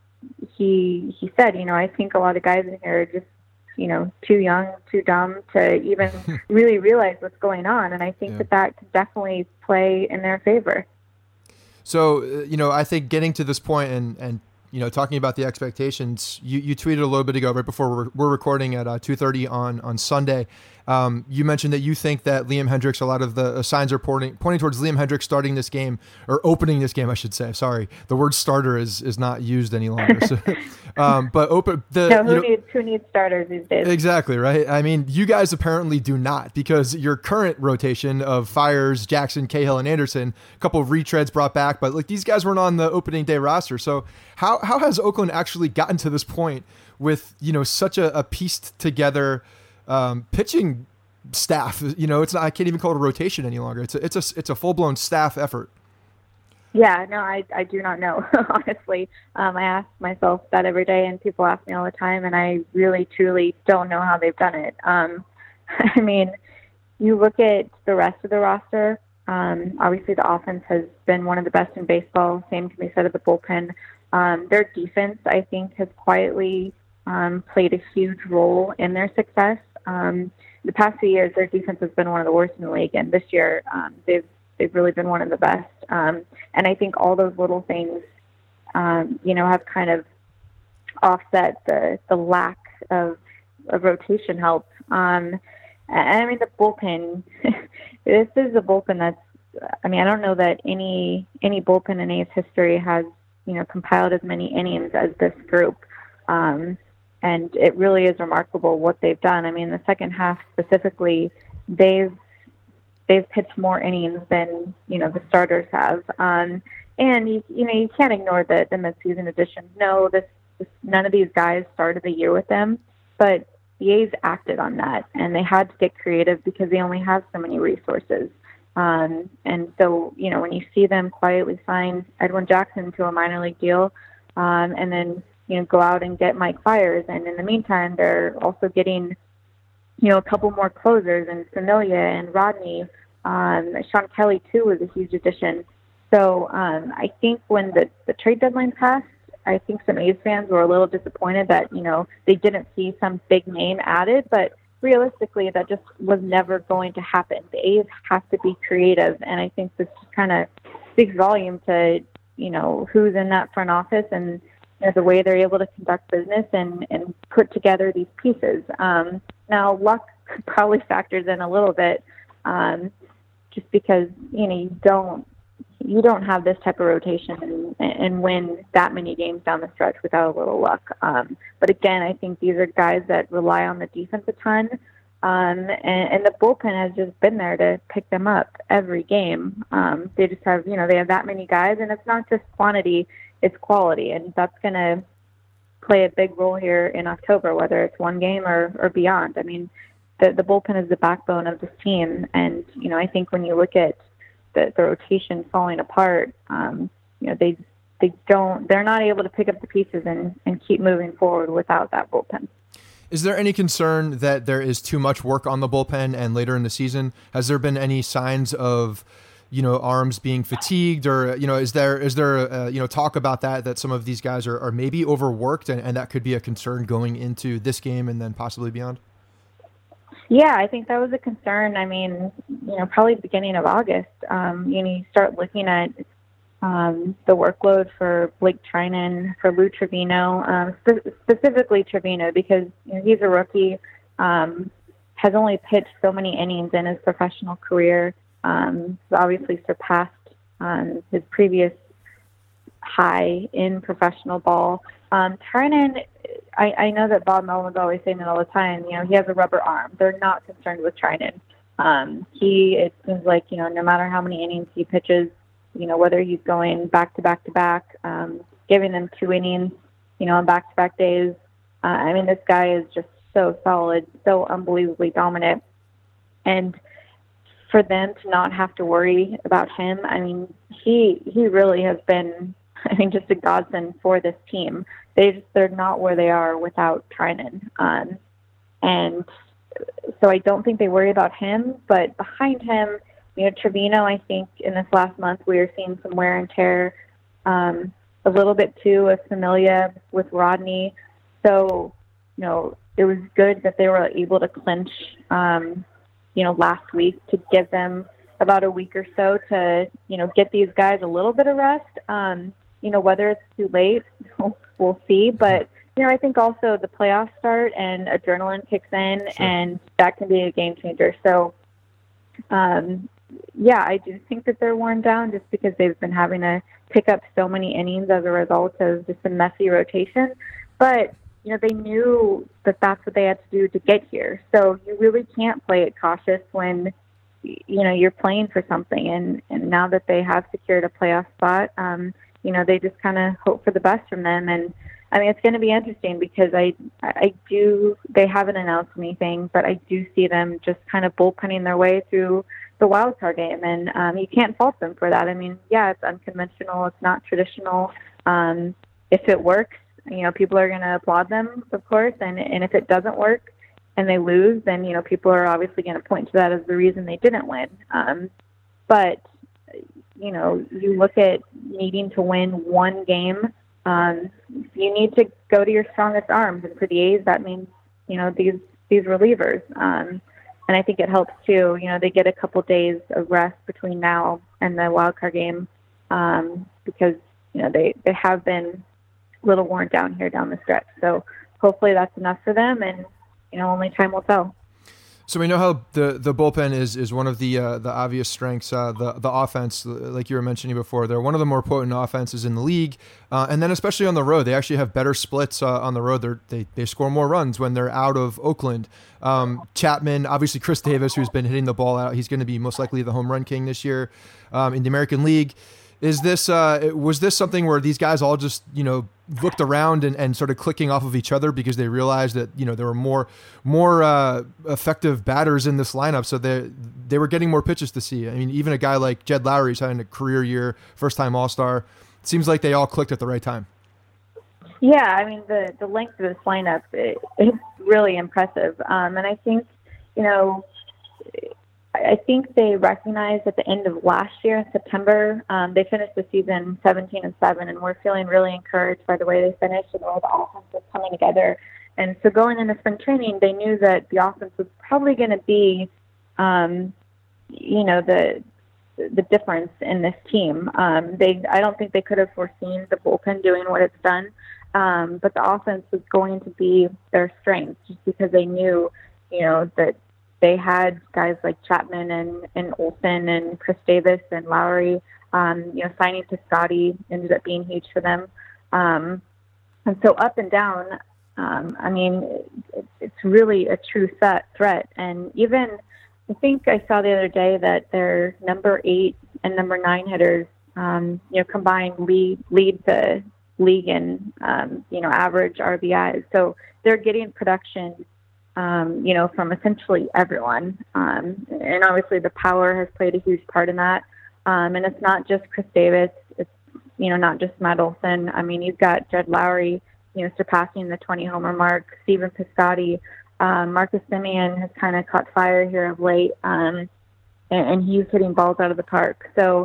he he said, you know, I think a lot of guys in here are just, you know, too young, too dumb to even really realize what's going on. And I think yeah. that that could definitely play in their favor. So, uh, you know, I think getting to this point and, and, you know, talking about the expectations, you, you tweeted a little bit ago, right before we're, we're recording at uh, two thirty on, on Sunday. Um, you mentioned that you think that Liam Hendriks, a lot of the uh, signs are pointing, pointing towards Liam Hendriks starting this game, or opening this game, I should say. Sorry, the word starter is is not used any longer. So, um, but open the no, who you know, needs who needs starters these days? Exactly right. I mean, you guys apparently do not, because your current rotation of Fiers, Jackson, Cahill, and Anderson, a couple of retreads brought back, but like these guys weren't on the opening day roster. So how how has Oakland actually gotten to this point with, you know, such a, a pieced together um, pitching staff? You know, it's not, I can't even call it a rotation any longer. It's a, it's a, it's a full blown staff effort. Yeah, no, I, I do not know. Honestly, um, I ask myself that every day, and people ask me all the time, and I really, truly don't know how they've done it. Um, I mean, you look at the rest of the roster. Um, obviously, the offense has been one of the best in baseball. Same can be said of the bullpen. Um, their defense, I think, has quietly um, played a huge role in their success. Um, the past few years, their defense has been one of the worst in the league, and this year um, they've they've really been one of the best. Um, and I think all those little things, um, you know, have kind of offset the the lack of, of rotation help. Um, and I mean, the bullpen. This is a bullpen that's. I mean, I don't know that any any bullpen in A's history has, you know, compiled as many innings as this group. Um, and it really is remarkable what they've done. I mean, the second half specifically, they've they've pitched more innings than, you know, the starters have. Um, and you, you know, you can't ignore the the midseason additions. No, this, this none of these guys started the year with them, but the A's acted on that, and they had to get creative because they only have so many resources. Um, and so, you know, when you see them quietly sign Edwin Jackson to a minor league deal, um, and then, you know, go out and get Mike Fiers, and in the meantime, they're also getting, you know, a couple more closers, and Familia and Rodney, um, Sean Kelly too was a huge addition. So um, I think when the, the trade deadline passed, I think some A's fans were a little disappointed that, you know, they didn't see some big name added, but realistically, that just was never going to happen. The A's have to be creative, and I think this kind of speaks volume to, you know, who's in that front office and, you know, the way they're able to conduct business and, and put together these pieces. Um, now, luck probably factors in a little bit, um, just because, you know, you don't you don't have this type of rotation and, and win that many games down the stretch without a little luck. Um, but again, I think these are guys that rely on the defense a ton. Um, and, and the bullpen has just been there to pick them up every game. Um, they just have, you know, they have that many guys, and it's not just quantity, it's quality. And that's going to play a big role here in October, whether it's one game or, or beyond. I mean, the, the bullpen is the backbone of this team. And, you know, I think when you look at the, the rotation falling apart, um, you know, they, they don't, they're not able to pick up the pieces and, and keep moving forward without that bullpen. Is there any concern that there is too much work on the bullpen and later in the season? Has there been any signs of, you know, arms being fatigued, or, you know, is there, is there, uh, you know, talk about that, that some of these guys are, are maybe overworked, and, and that could be a concern going into this game and then possibly beyond? Yeah, I think that was a concern. I mean, you know, probably the beginning of August, um, you know, you start looking at um, the workload for Blake Treinen, for Lou Trevino, um, spe- specifically Trevino, because you know, he's a rookie, um, has only pitched so many innings in his professional career. Um, obviously surpassed um, his previous high in professional ball. Um, Treinen, I, I know that Bob Melvin's always saying it all the time. You know, he has a rubber arm. They're not concerned with Treinen. Um, he, it seems like, you know, no matter how many innings he pitches, you know, whether he's going back to back to back, um, giving them two innings, you know, on back to back days. Uh, I mean, this guy is just so solid, so unbelievably dominant. And for them to not have to worry about him, I mean, he he really has been, I mean, just a godsend for this team. They just, they're not where they are without Treinen. Um, and so I don't think they worry about him, but behind him, you know, Trevino, I think in this last month we are seeing some wear and tear, um, a little bit too with Familia, with Rodney. So, you know, it was good that they were able to clinch, um, you know, last week, to give them about a week or so to, you know, get these guys a little bit of rest. Um, you know, whether it's too late, we'll see. But, you know, I think also the playoffs start and adrenaline kicks in, sure, and that can be a game changer. So, um, yeah, I do think that they're worn down just because they've been having to pick up so many innings as a result of just a messy rotation. But, you know, they knew that that's what they had to do to get here. So you really can't play it cautious when, you know, you're playing for something. And, and now that they have secured a playoff spot, um, you know, they just kind of hope for the best from them. And, I mean, it's going to be interesting because I, I do, they haven't announced anything, but I do see them just kind of bullpenning their way through the wild card game. And um, you can't fault them for that. I mean, yeah, it's unconventional. It's not traditional. Um, if it works, you know, people are going to applaud them, of course. And, and if it doesn't work and they lose, then, you know, people are obviously going to point to that as the reason they didn't win. Um, but, you know, you look at needing to win one game, um, you need to go to your strongest arms. And for the A's, that means, you know, these, these relievers. Um, and I think it helps too. You know, they get a couple days of rest between now and the wild card game, um, because, you know, they, they have been a little worn down here down the stretch. So hopefully that's enough for them, and, you know, only time will tell. So we know how the, the bullpen is is one of the uh, the obvious strengths. Uh, the the offense, like you were mentioning before, they're one of the more potent offenses in the league, uh, and then especially on the road, they actually have better splits uh, on the road. They're, they they score more runs when they're out of Oakland. Um, Chapman, obviously Chris Davis, who's been hitting the ball out, he's going to be most likely the home run king this year um, in the American League. Is this uh, was this something where these guys all just, you know, looked around and, and started clicking off of each other because they realized that, you know, there were more more uh, effective batters in this lineup, so they they were getting more pitches to see? I mean, even a guy like Jed Lowry's having a career year, first time All-Star. It seems like they all clicked at the right time. Yeah, I mean, the the length of this lineup it, it's really impressive, um, and I think, you know, I think they recognized at the end of last year in September, um, they finished the season seventeen and seven, and we're feeling really encouraged by the way they finished and all the offense was coming together. And so going into spring training, they knew that the offense was probably going to be, um, you know, the the difference in this team. Um, they, I don't think they could have foreseen the bullpen doing what it's done, um, but the offense was going to be their strength just because they knew, you know, that they had guys like Chapman and, and Olsen and Chris Davis and Lowry. Um, you know, signing Piscotty ended up being huge for them. Um, and so up and down, um, I mean, it, it's really a true set threat. And even, I think I saw the other day that their number eight and number nine hitters, um, you know, combined lead, lead the league in, um, you know, average R B Is. So they're getting production, um, you know, from essentially everyone. Um, and obviously the power has played a huge part in that. Um, and it's not just Chris Davis. It's, you know, not just Matt Olson. I mean, you've got Jed Lowry, you know, surpassing the twenty homer mark. Stephen Piscotty, um, Marcus Semien has kind of caught fire here of late, um, and, and he's hitting balls out of the park. So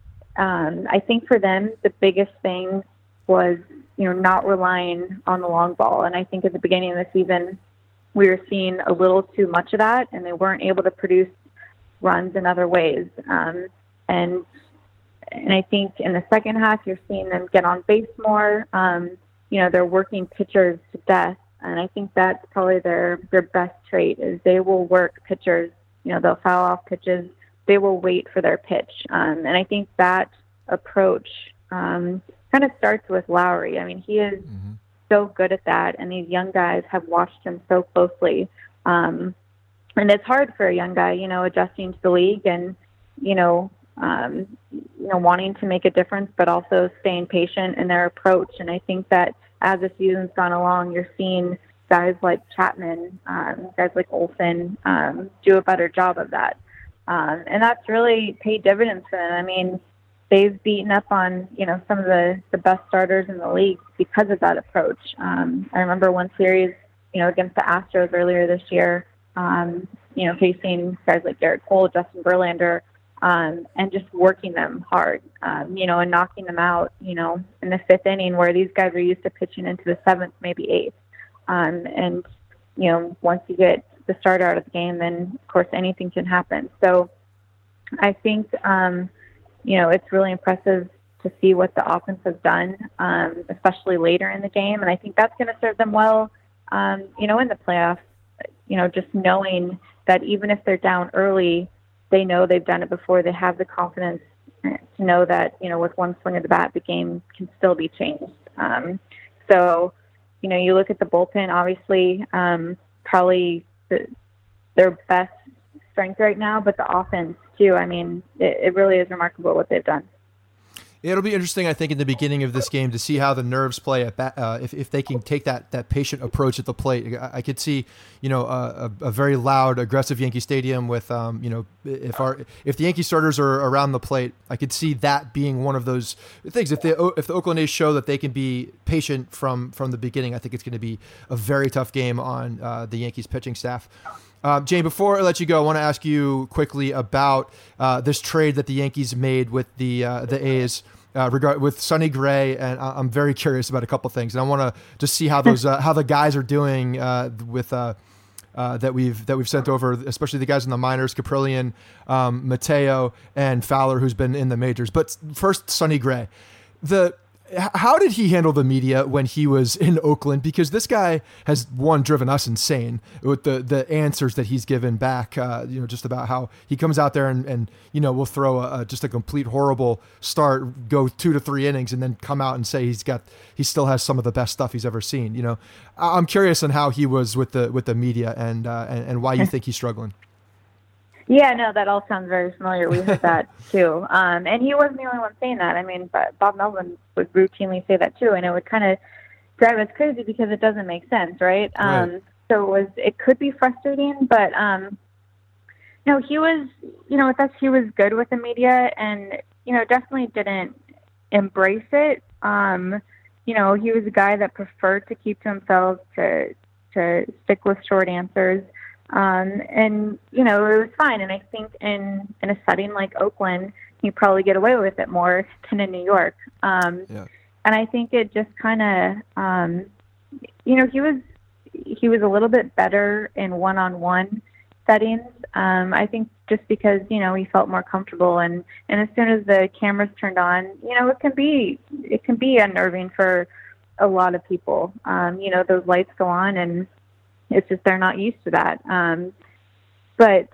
um, I think for them, the biggest thing was, you know, not relying on the long ball. And I think at the beginning of the season, we were seeing a little too much of that, and they weren't able to produce runs in other ways. Um, And and I think in the second half, you're seeing them get on base more. Um, you know, they're working pitchers to death, and I think that's probably their their best trait is they will work pitchers. You know, they'll foul off pitches. They will wait for their pitch, um, and I think that approach um, kind of starts with Lowry. I mean, he is mm-hmm. so good at that, and these young guys have watched him so closely. Um, and it's hard for a young guy, you know, adjusting to the league and, you know, Um, you know, wanting to make a difference, but also staying patient in their approach. And I think that as the season's gone along, you're seeing guys like Chapman, um, guys like Olsen, um, do a better job of that. Um, and that's really paid dividends for them. I mean, they've beaten up on, you know, some of the, the best starters in the league because of that approach. Um, I remember one series, you know, against the Astros earlier this year, um, you know, facing guys like Garrett Cole, Justin Verlander, Um, and just working them hard, um, you know, and knocking them out, you know, in the fifth inning where these guys are used to pitching into the seventh, maybe eighth. Um, and, you know, once you get the starter out of the game, then, of course, anything can happen. So I think, um, you know, it's really impressive to see what the offense has done, um, especially later in the game. And I think that's going to serve them well, um, you know, in the playoffs, you know, just knowing that even if they're down early, they know they've done it before. They have the confidence to know that, you know, with one swing of the bat, the game can still be changed. Um, so, you know, you look at the bullpen, obviously, um, probably the, their best strength right now, but the offense too. I mean, it, it really is remarkable what they've done. It'll be interesting, I think, in the beginning of this game to see how the nerves play at bat, uh, if if they can take that that patient approach at the plate. I, I could see, you know, a, a very loud, aggressive Yankee Stadium with, um, you know, if our if the Yankee starters are around the plate, I could see that being one of those things. If the if the Oakland A's show that they can be patient from from the beginning, I think it's going to be a very tough game on uh, the Yankees pitching staff. Um, Jane, before I let you go, I want to ask you quickly about uh, this trade that the Yankees made with the uh, the A's uh, regard with Sonny Gray, and I'm very curious about a couple things, and I want to just see how those uh, how the guys are doing uh, with uh, uh, that we've that we've sent over, especially the guys in the minors, Caprillion, um, Mateo, and Fowler, who's been in the majors. But first, Sonny Gray, the. How did he handle the media when he was in Oakland? Because this guy has, one, driven us insane with the, the answers that he's given back, uh, you know, just about how he comes out there and, and you know, will throw a, a, just a complete horrible start, go two to three innings, and then come out and say he's got, he still has some of the best stuff he's ever seen. You know, I'm curious on how he was with the, with the media and, uh, and, and why you think he's struggling. Yeah, no, that all sounds very familiar. We heard that too. Um, and he wasn't the only one saying that. I mean, Bob Melvin would routinely say that too. And it would kind of drive us crazy because it doesn't make sense, right? right. Um, so it was, it could be frustrating, but, um, no, he was, you know, with us, he was good with the media and, you know, definitely didn't embrace it. Um, you know, he was a guy that preferred to keep to himself, to, to stick with short answers. Um, and, you know, it was fine. And I think in, in a setting like Oakland, you probably get away with it more than in New York. Um, yeah. And I think it just kind of, um, you know, he was, he was a little bit better in one-on-one settings. Um, I think just because, you know, he felt more comfortable and, and as soon as the cameras turned on, you know, it can be, it can be unnerving for a lot of people. Um, you know, those lights go on and it's just they're not used to that. Um, but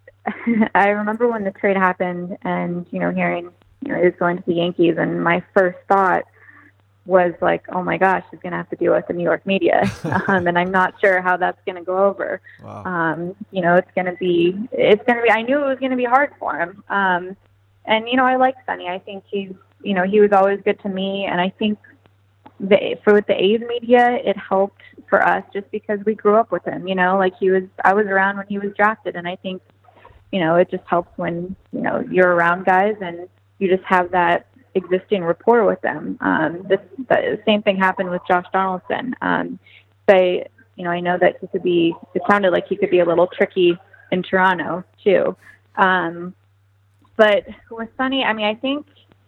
I remember when the trade happened and, you know, hearing, you know, he was going to the Yankees, and my first thought was like, oh my gosh, he's going to have to deal with the New York media. um, and I'm not sure how that's going to go over. Wow. Um, you know, it's going to be, it's going to be, I knew it was going to be hard for him. Um, and, you know, I like Sonny. I think he's, you know, he was always good to me. And I think the, for with the A's media, it helped for us just because we grew up with him, you know, like he was, I was around when he was drafted. And I think, you know, it just helps when, you know, you're around guys and you just have that existing rapport with them. Um, this, the same thing happened with Josh Donaldson. Um, they, you know, I know that he could be, it sounded like he could be a little tricky in Toronto too. Um, but with Sonny, I mean, I think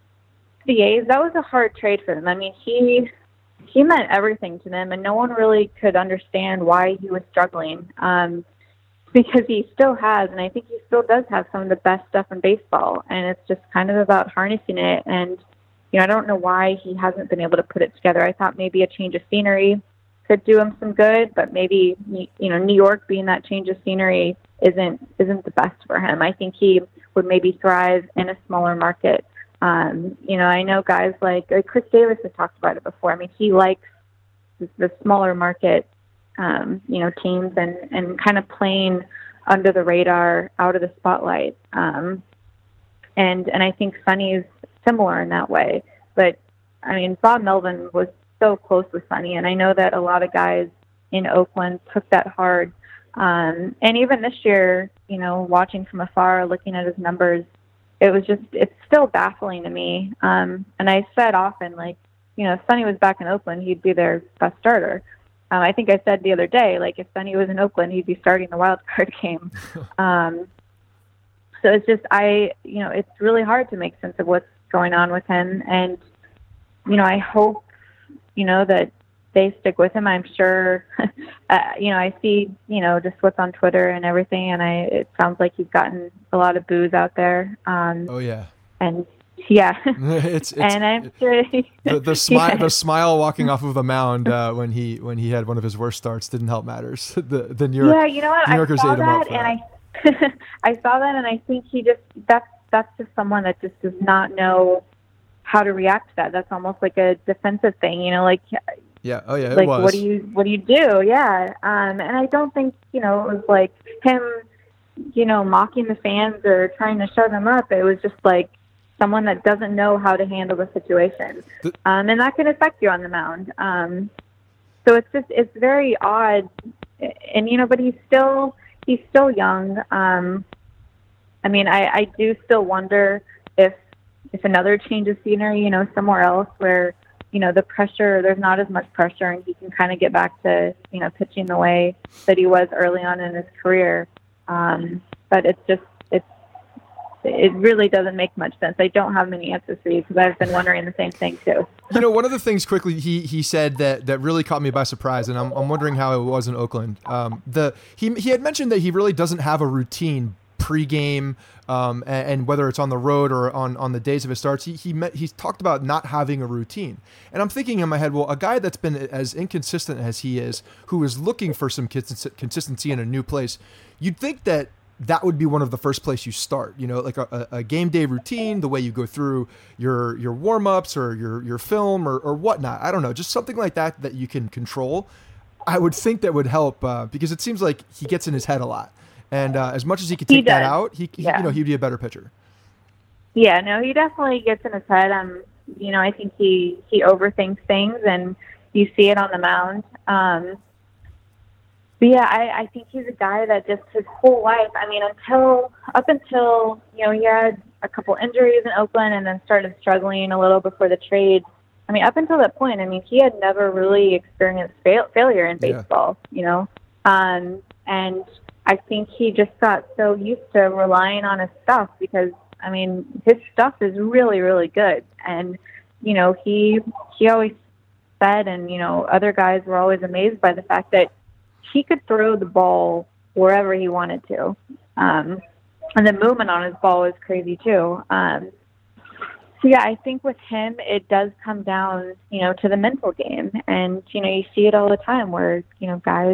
the A's, that was a hard trade for them. I mean, he, he meant everything to them, and no one really could understand why he was struggling. Um, because he still has, and I think he still does have some of the best stuff in baseball, and it's just kind of about harnessing it. And, you know, I don't know why he hasn't been able to put it together. I thought maybe a change of scenery could do him some good, but maybe, you know, New York being that change of scenery isn't isn't the best for him. I think he would maybe thrive in a smaller market. Um, you know, I know guys like, like Chris Davis has talked about it before. I mean, he likes the, the smaller market Um, you know, teams and, and kind of playing under the radar, out of the spotlight. Um, and and I think Sonny is similar in that way. But, I mean, Bob Melvin was so close with Sonny, and I know that a lot of guys in Oakland took that hard. Um, and even this year, you know, watching from afar, looking at his numbers, it was just, it's still baffling to me. Um, and I said often, like, you know, if Sonny was back in Oakland, he'd be their best starter. Um, I think I said the other day, like, if Sonny was in Oakland, he'd be starting the wild card game. Um, so it's just, I, you know, it's really hard to make sense of what's going on with him. And, you know, I hope, you know, that they stick with him. I'm sure, uh, you know, I see, you know, just what's on Twitter and everything. And I, it sounds like he's gotten a lot of boos out there. Um, oh, yeah. And, yeah, it's, it's and I'm sure the, the smile, yeah. the smile walking off of the mound uh, when he when he had one of his worst starts didn't help matters. the the New York, yeah, you know what, New Yorkers I saw ate him that, up for and that. I I saw that, and I think he just that's that's just someone that just does not know how to react to that. That's almost like a defensive thing, you know, like yeah, oh yeah, it like was. what do you what do you do? Yeah, um, and I don't think you know it was like him, you know, mocking the fans or trying to show them up. It was just like someone that doesn't know how to handle the situation. Um, and that can affect you on the mound. Um, so it's just, it's very odd. And, you know, but he's still, he's still young. Um, I mean, I, I do still wonder if, if another change of scenery, you know, somewhere else where, you know, the pressure, there's not as much pressure and he can kind of get back to, you know, pitching the way that he was early on in his career. Um, but it's just, it's, it really doesn't make much sense. I don't have many answers for you because I've been wondering the same thing too. You know, one of the things quickly he he said that that really caught me by surprise, and I'm I'm wondering how it was in Oakland. Um, the he he had mentioned that he really doesn't have a routine pregame, um, and, and whether it's on the road or on, on the days of his starts, he he met, he's talked about not having a routine. And I'm thinking in my head, well, a guy that's been as inconsistent as he is, who is looking for some cons- consistency in a new place, you'd think that that would be one of the first place you start, you know, like a, a game day routine, the way you go through your, your warm-ups or your, your film or, or whatnot. I don't know, just something like that, that you can control. I would think that would help uh, because it seems like he gets in his head a lot. And uh, as much as he could take he that out, he, yeah. he, you know, he'd be a better pitcher. Yeah, no, he definitely gets in his head. Um, you know, I think he, he overthinks things and you see it on the mound. Um, But yeah, I, I think he's a guy that just his whole life, I mean, until, up until, you know, he had a couple injuries in Oakland and then started struggling a little before the trade. I mean, up until that point, I mean, he had never really experienced fail, failure in baseball, yeah. you know. Um, and I think he just got so used to relying on his stuff because, I mean, his stuff is really, really good. And, you know, he he always said, and, you know, other guys were always amazed by the fact that he could throw the ball wherever he wanted to. Um, and the movement on his ball is crazy too. Um, so yeah, I think with him, it does come down, you know, to the mental game. And, you know, you see it all the time where, you know, guys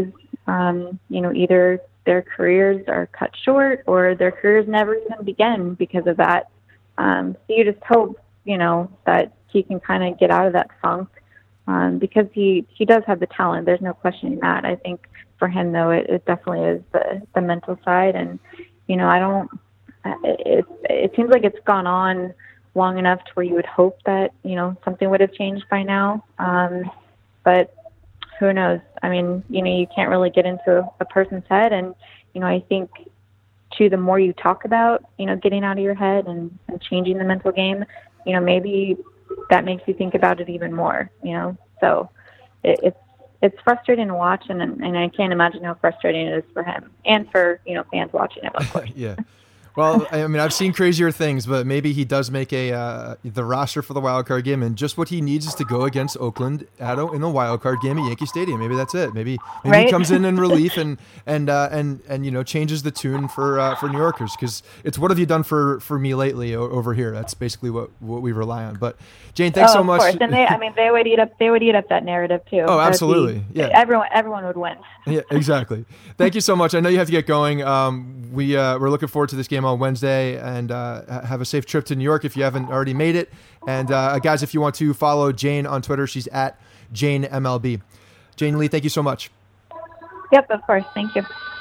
um, you know, either their careers are cut short or their careers never even begin because of that. Um, so you just hope, you know, that he can kind of get out of that funk um, because he, he does have the talent. There's no questioning that. I think for him, though, it, it definitely is the, the mental side. And, you know, I don't, it, it seems like it's gone on long enough to where you would hope that, you know, something would have changed by now. Um, but who knows? I mean, you know, you can't really get into a, a person's head. And, you know, I think, too, the more you talk about, you know, getting out of your head and, and changing the mental game, you know, maybe that makes you think about it even more, you know. So it, it's it's frustrating to watch, and, and I can't imagine how frustrating it is for him and for, you know, fans watching it, of course. Yeah. Well, I mean, I've seen crazier things, but maybe he does make a uh, the roster for the wild card game, and just what he needs is to go against Oakland at a, in the wild card game at Yankee Stadium. Maybe that's it. Maybe maybe right? he comes in in relief and and uh, and and you know changes the tune for uh, for New Yorkers, because it's what have you done for, for me lately o- over here. That's basically what, what we rely on. But Jane, thanks oh, so of much. Course. And they, I mean, they would eat up they would eat up that narrative too. Oh, absolutely. Be, yeah, everyone everyone would win. Yeah, exactly. Thank you so much. I know you have to get going. Um, we uh, we're looking forward to this game on Wednesday. And uh, have a safe trip to New York if you haven't already made it. And uh, guys, if you want to follow Jane on Twitter, she's at Jane M L B. Jane Lee, thank you so much. Yep, of course. Thank you.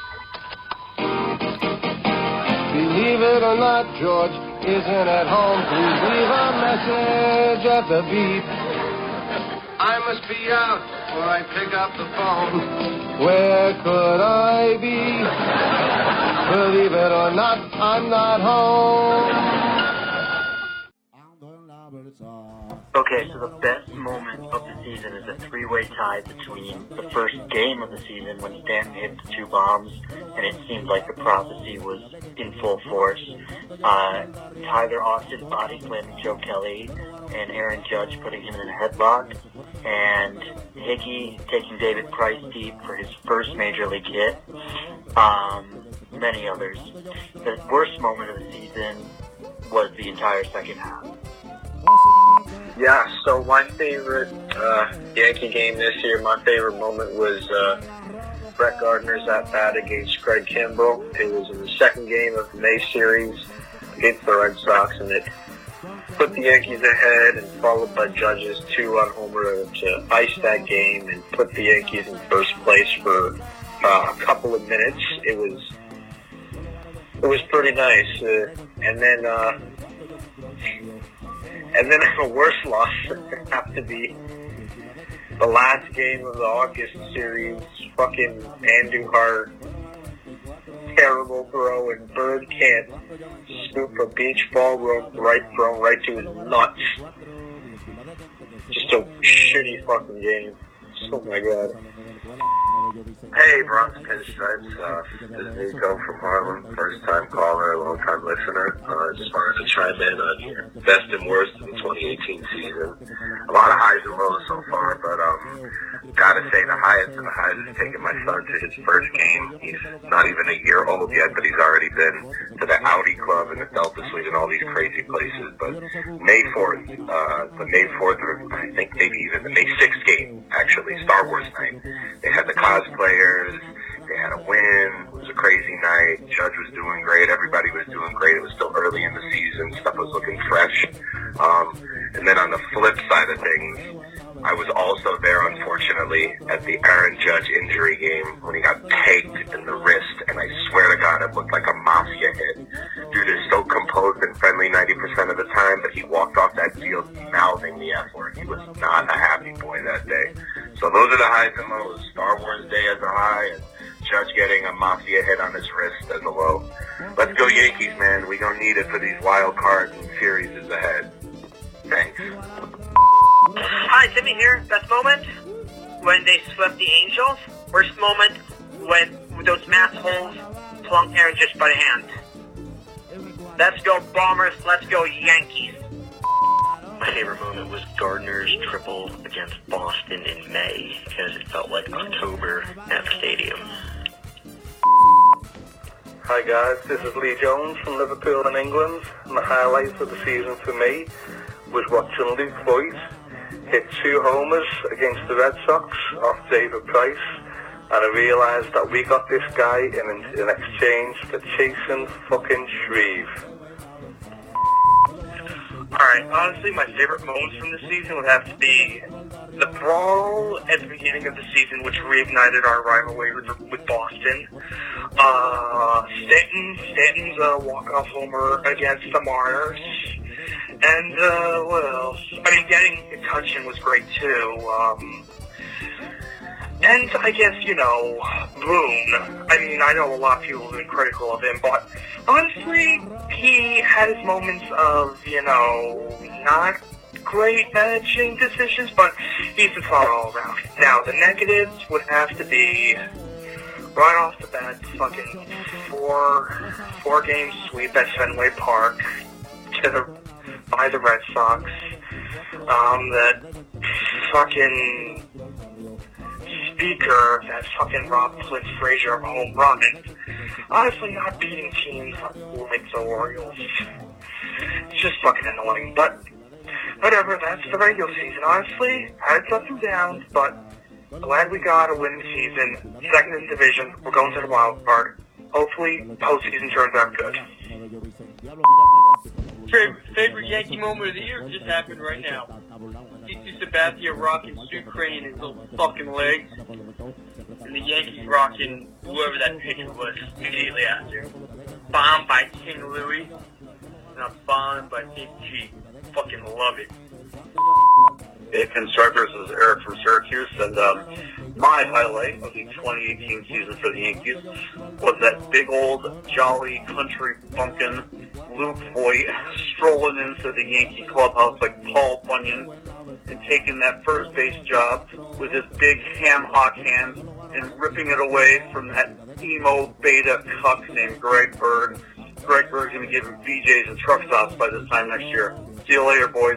Believe it or not, George isn't at home. Please leave a message at the beep. I must be out before I pick up the phone. Where could I be? Believe it or not, I'm not home. Okay, so the best moment of the season is a three-way tie between the first game of the season when Stanton hit the two bombs, and it seemed like the prophecy was in full force. Uh, Tyler Austin body slamming Joe Kelly, and Aaron Judge putting him in a headlock, and Hickey taking David Price deep for his first major league hit. Um, many others. The worst moment of the season was the entire second half. Yeah, so my favorite uh, Yankee game this year, my favorite moment was uh, Brett Gardner's at-bat against Craig Kimbrell. It was in the second game of the May series against the Red Sox, and it put the Yankees ahead, and followed by Judge's two-run homer to ice that game and put the Yankees in first place for uh, a couple of minutes. It was it was pretty nice, uh, and then uh, and then a worse loss have to be the last game of the August series. Fucking Andujar, terrible throw, and Bird can't scoop a beach ball right thrown right to his nuts. Just a shitty fucking game. Oh my god. Hey, Bronx Pinstripes. Uh, this is Nico from Harlem. First time caller, long time listener. Uh, just wanted to chime in on your best and worst of the twenty eighteen season. A lot of highs and lows so far, but um, gotta say the highest of the highs is taking my son to his first game. He's not even a year old yet, but he's already been to the Audi Club and the Delta Suite and all these crazy places. But May fourth, uh, the May fourth, or I think maybe even the May sixth game, actually, Star Wars night. They had the cosplayers, they had a win, it was a crazy night, Judge was doing great, everybody was doing great, it was still early in the season, stuff was looking fresh. Um, and then on the flip side of things, I was also there, unfortunately, at the Aaron Judge injury game when he got pegged in the wrist, and I swear to God, it looked like a mafia hit. Dude is so composed and friendly ninety percent of the time, but he walked off that field mouthing the F word. He was not a happy boy that day. So those are the highs and lows. Star Wars Day as a high, and Judge getting a mafia hit on his wrist as a low. Let's go Yankees, man. We gonna need it for these wild cards and series ahead. Thanks. Hi, Timmy here. Best moment? When they swept the Angels. Worst moment? When those mass holes plunked Aaron Judge by the hand. Let's go Bombers. Let's go Yankees. My favorite moment was Gardner's triple against Boston in May, because it felt like October at the stadium. Hi guys, this is Lee Jones from Liverpool in England, and the highlights of the season for me was watching Luke Voigt hit two homers against the Red Sox off David Price And I realised that we got this guy in, in exchange for chasing fucking Shreve. Alright, honestly, my favorite moments from the season would have to be the brawl at the beginning of the season, which reignited our rivalry with, with Boston. Uh, Stanton, Stanton's uh, walk-off homer against the Mariners. And, uh, what else? I mean, getting McCutchen was great, too. Um, and I guess, you know, Boone. I mean, I know a lot of people have been critical of him, but honestly, he had his moments of, you know, not great managing decisions, but he's been fun all around. Now, the negatives would have to be, right off the bat, fucking four, four game sweep at Fenway Park to the, by the Red Sox. Um, that fucking speaker, that fucking Rob Clint Frazier home run, and honestly not beating teams like the Orioles. It's just fucking annoying, but whatever, that's the regular season. Honestly, had its ups and downs, but glad we got a winning season. Second in division, we're going to the wild card. Hopefully, postseason turns out good. Favorite, favorite Yankee moment of the year just happened right now. C C Sabathia rocking Stu Crane his little fucking legs, and the Yankees rocking whoever that pitcher was immediately after. Bombed by King Louie, and a bomb by Big G. Fucking love it. Hey, Pinstripers, this is Eric from Syracuse, and um, my highlight of the twenty eighteen season for the Yankees was that big old jolly country bumpkin Luke Voigt strolling into the Yankee clubhouse like Paul Bunyan and taking that first base job with his big ham hock hands and ripping it away from that emo beta cuck named Greg Bird. Greg Bird's going to give him B Js and truck stops by this time next year. See you later, boys.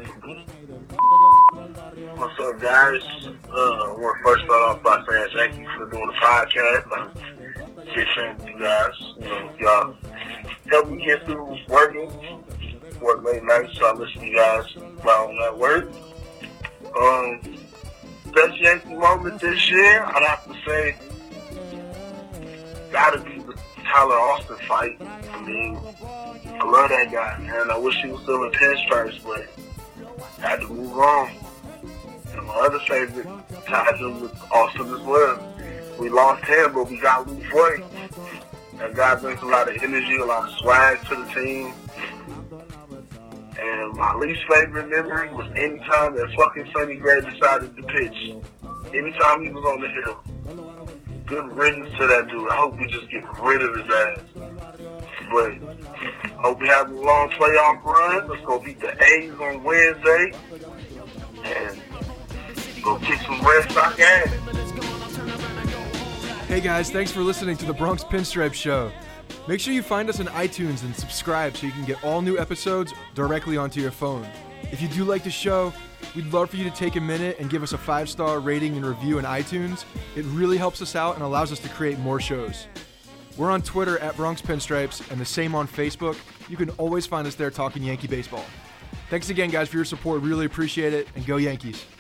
What's up, guys? Uh, I want to first start off by saying thank you for doing the podcast. I'm big fan of you guys. You know, y'all help me get through working. Work late nights, so I listen to you guys while I'm at work. Um, best Yankee moment this year, I'd have to say, gotta be the Tyler Austin fight. I mean, I love that guy, man. I wish he was still in pinstripes, but I had to move on. And my other favorite ties in with Austin as well. We lost him, but we got Luke Voigt. That guy brings a lot of energy, a lot of swag to the team. And my least favorite memory was anytime that fucking Sonny Gray decided to pitch. Anytime he was on the hill. Good riddance to that dude. I hope we just get rid of his ass. But hope we have a long playoff run. Let's go beat the A's on Wednesday. And go kick some Red Sox ass. Hey guys, thanks for listening to the Bronx Pinstripe Show. Make sure you find us on iTunes and subscribe so you can get all new episodes directly onto your phone. If you do like the show, we'd love for you to take a minute and give us a five-star rating and review in iTunes. It really helps us out and allows us to create more shows. We're on Twitter at Bronx Pinstripes and the same on Facebook. You can always find us there talking Yankee baseball. Thanks again, guys, for your support. Really appreciate it, and go Yankees.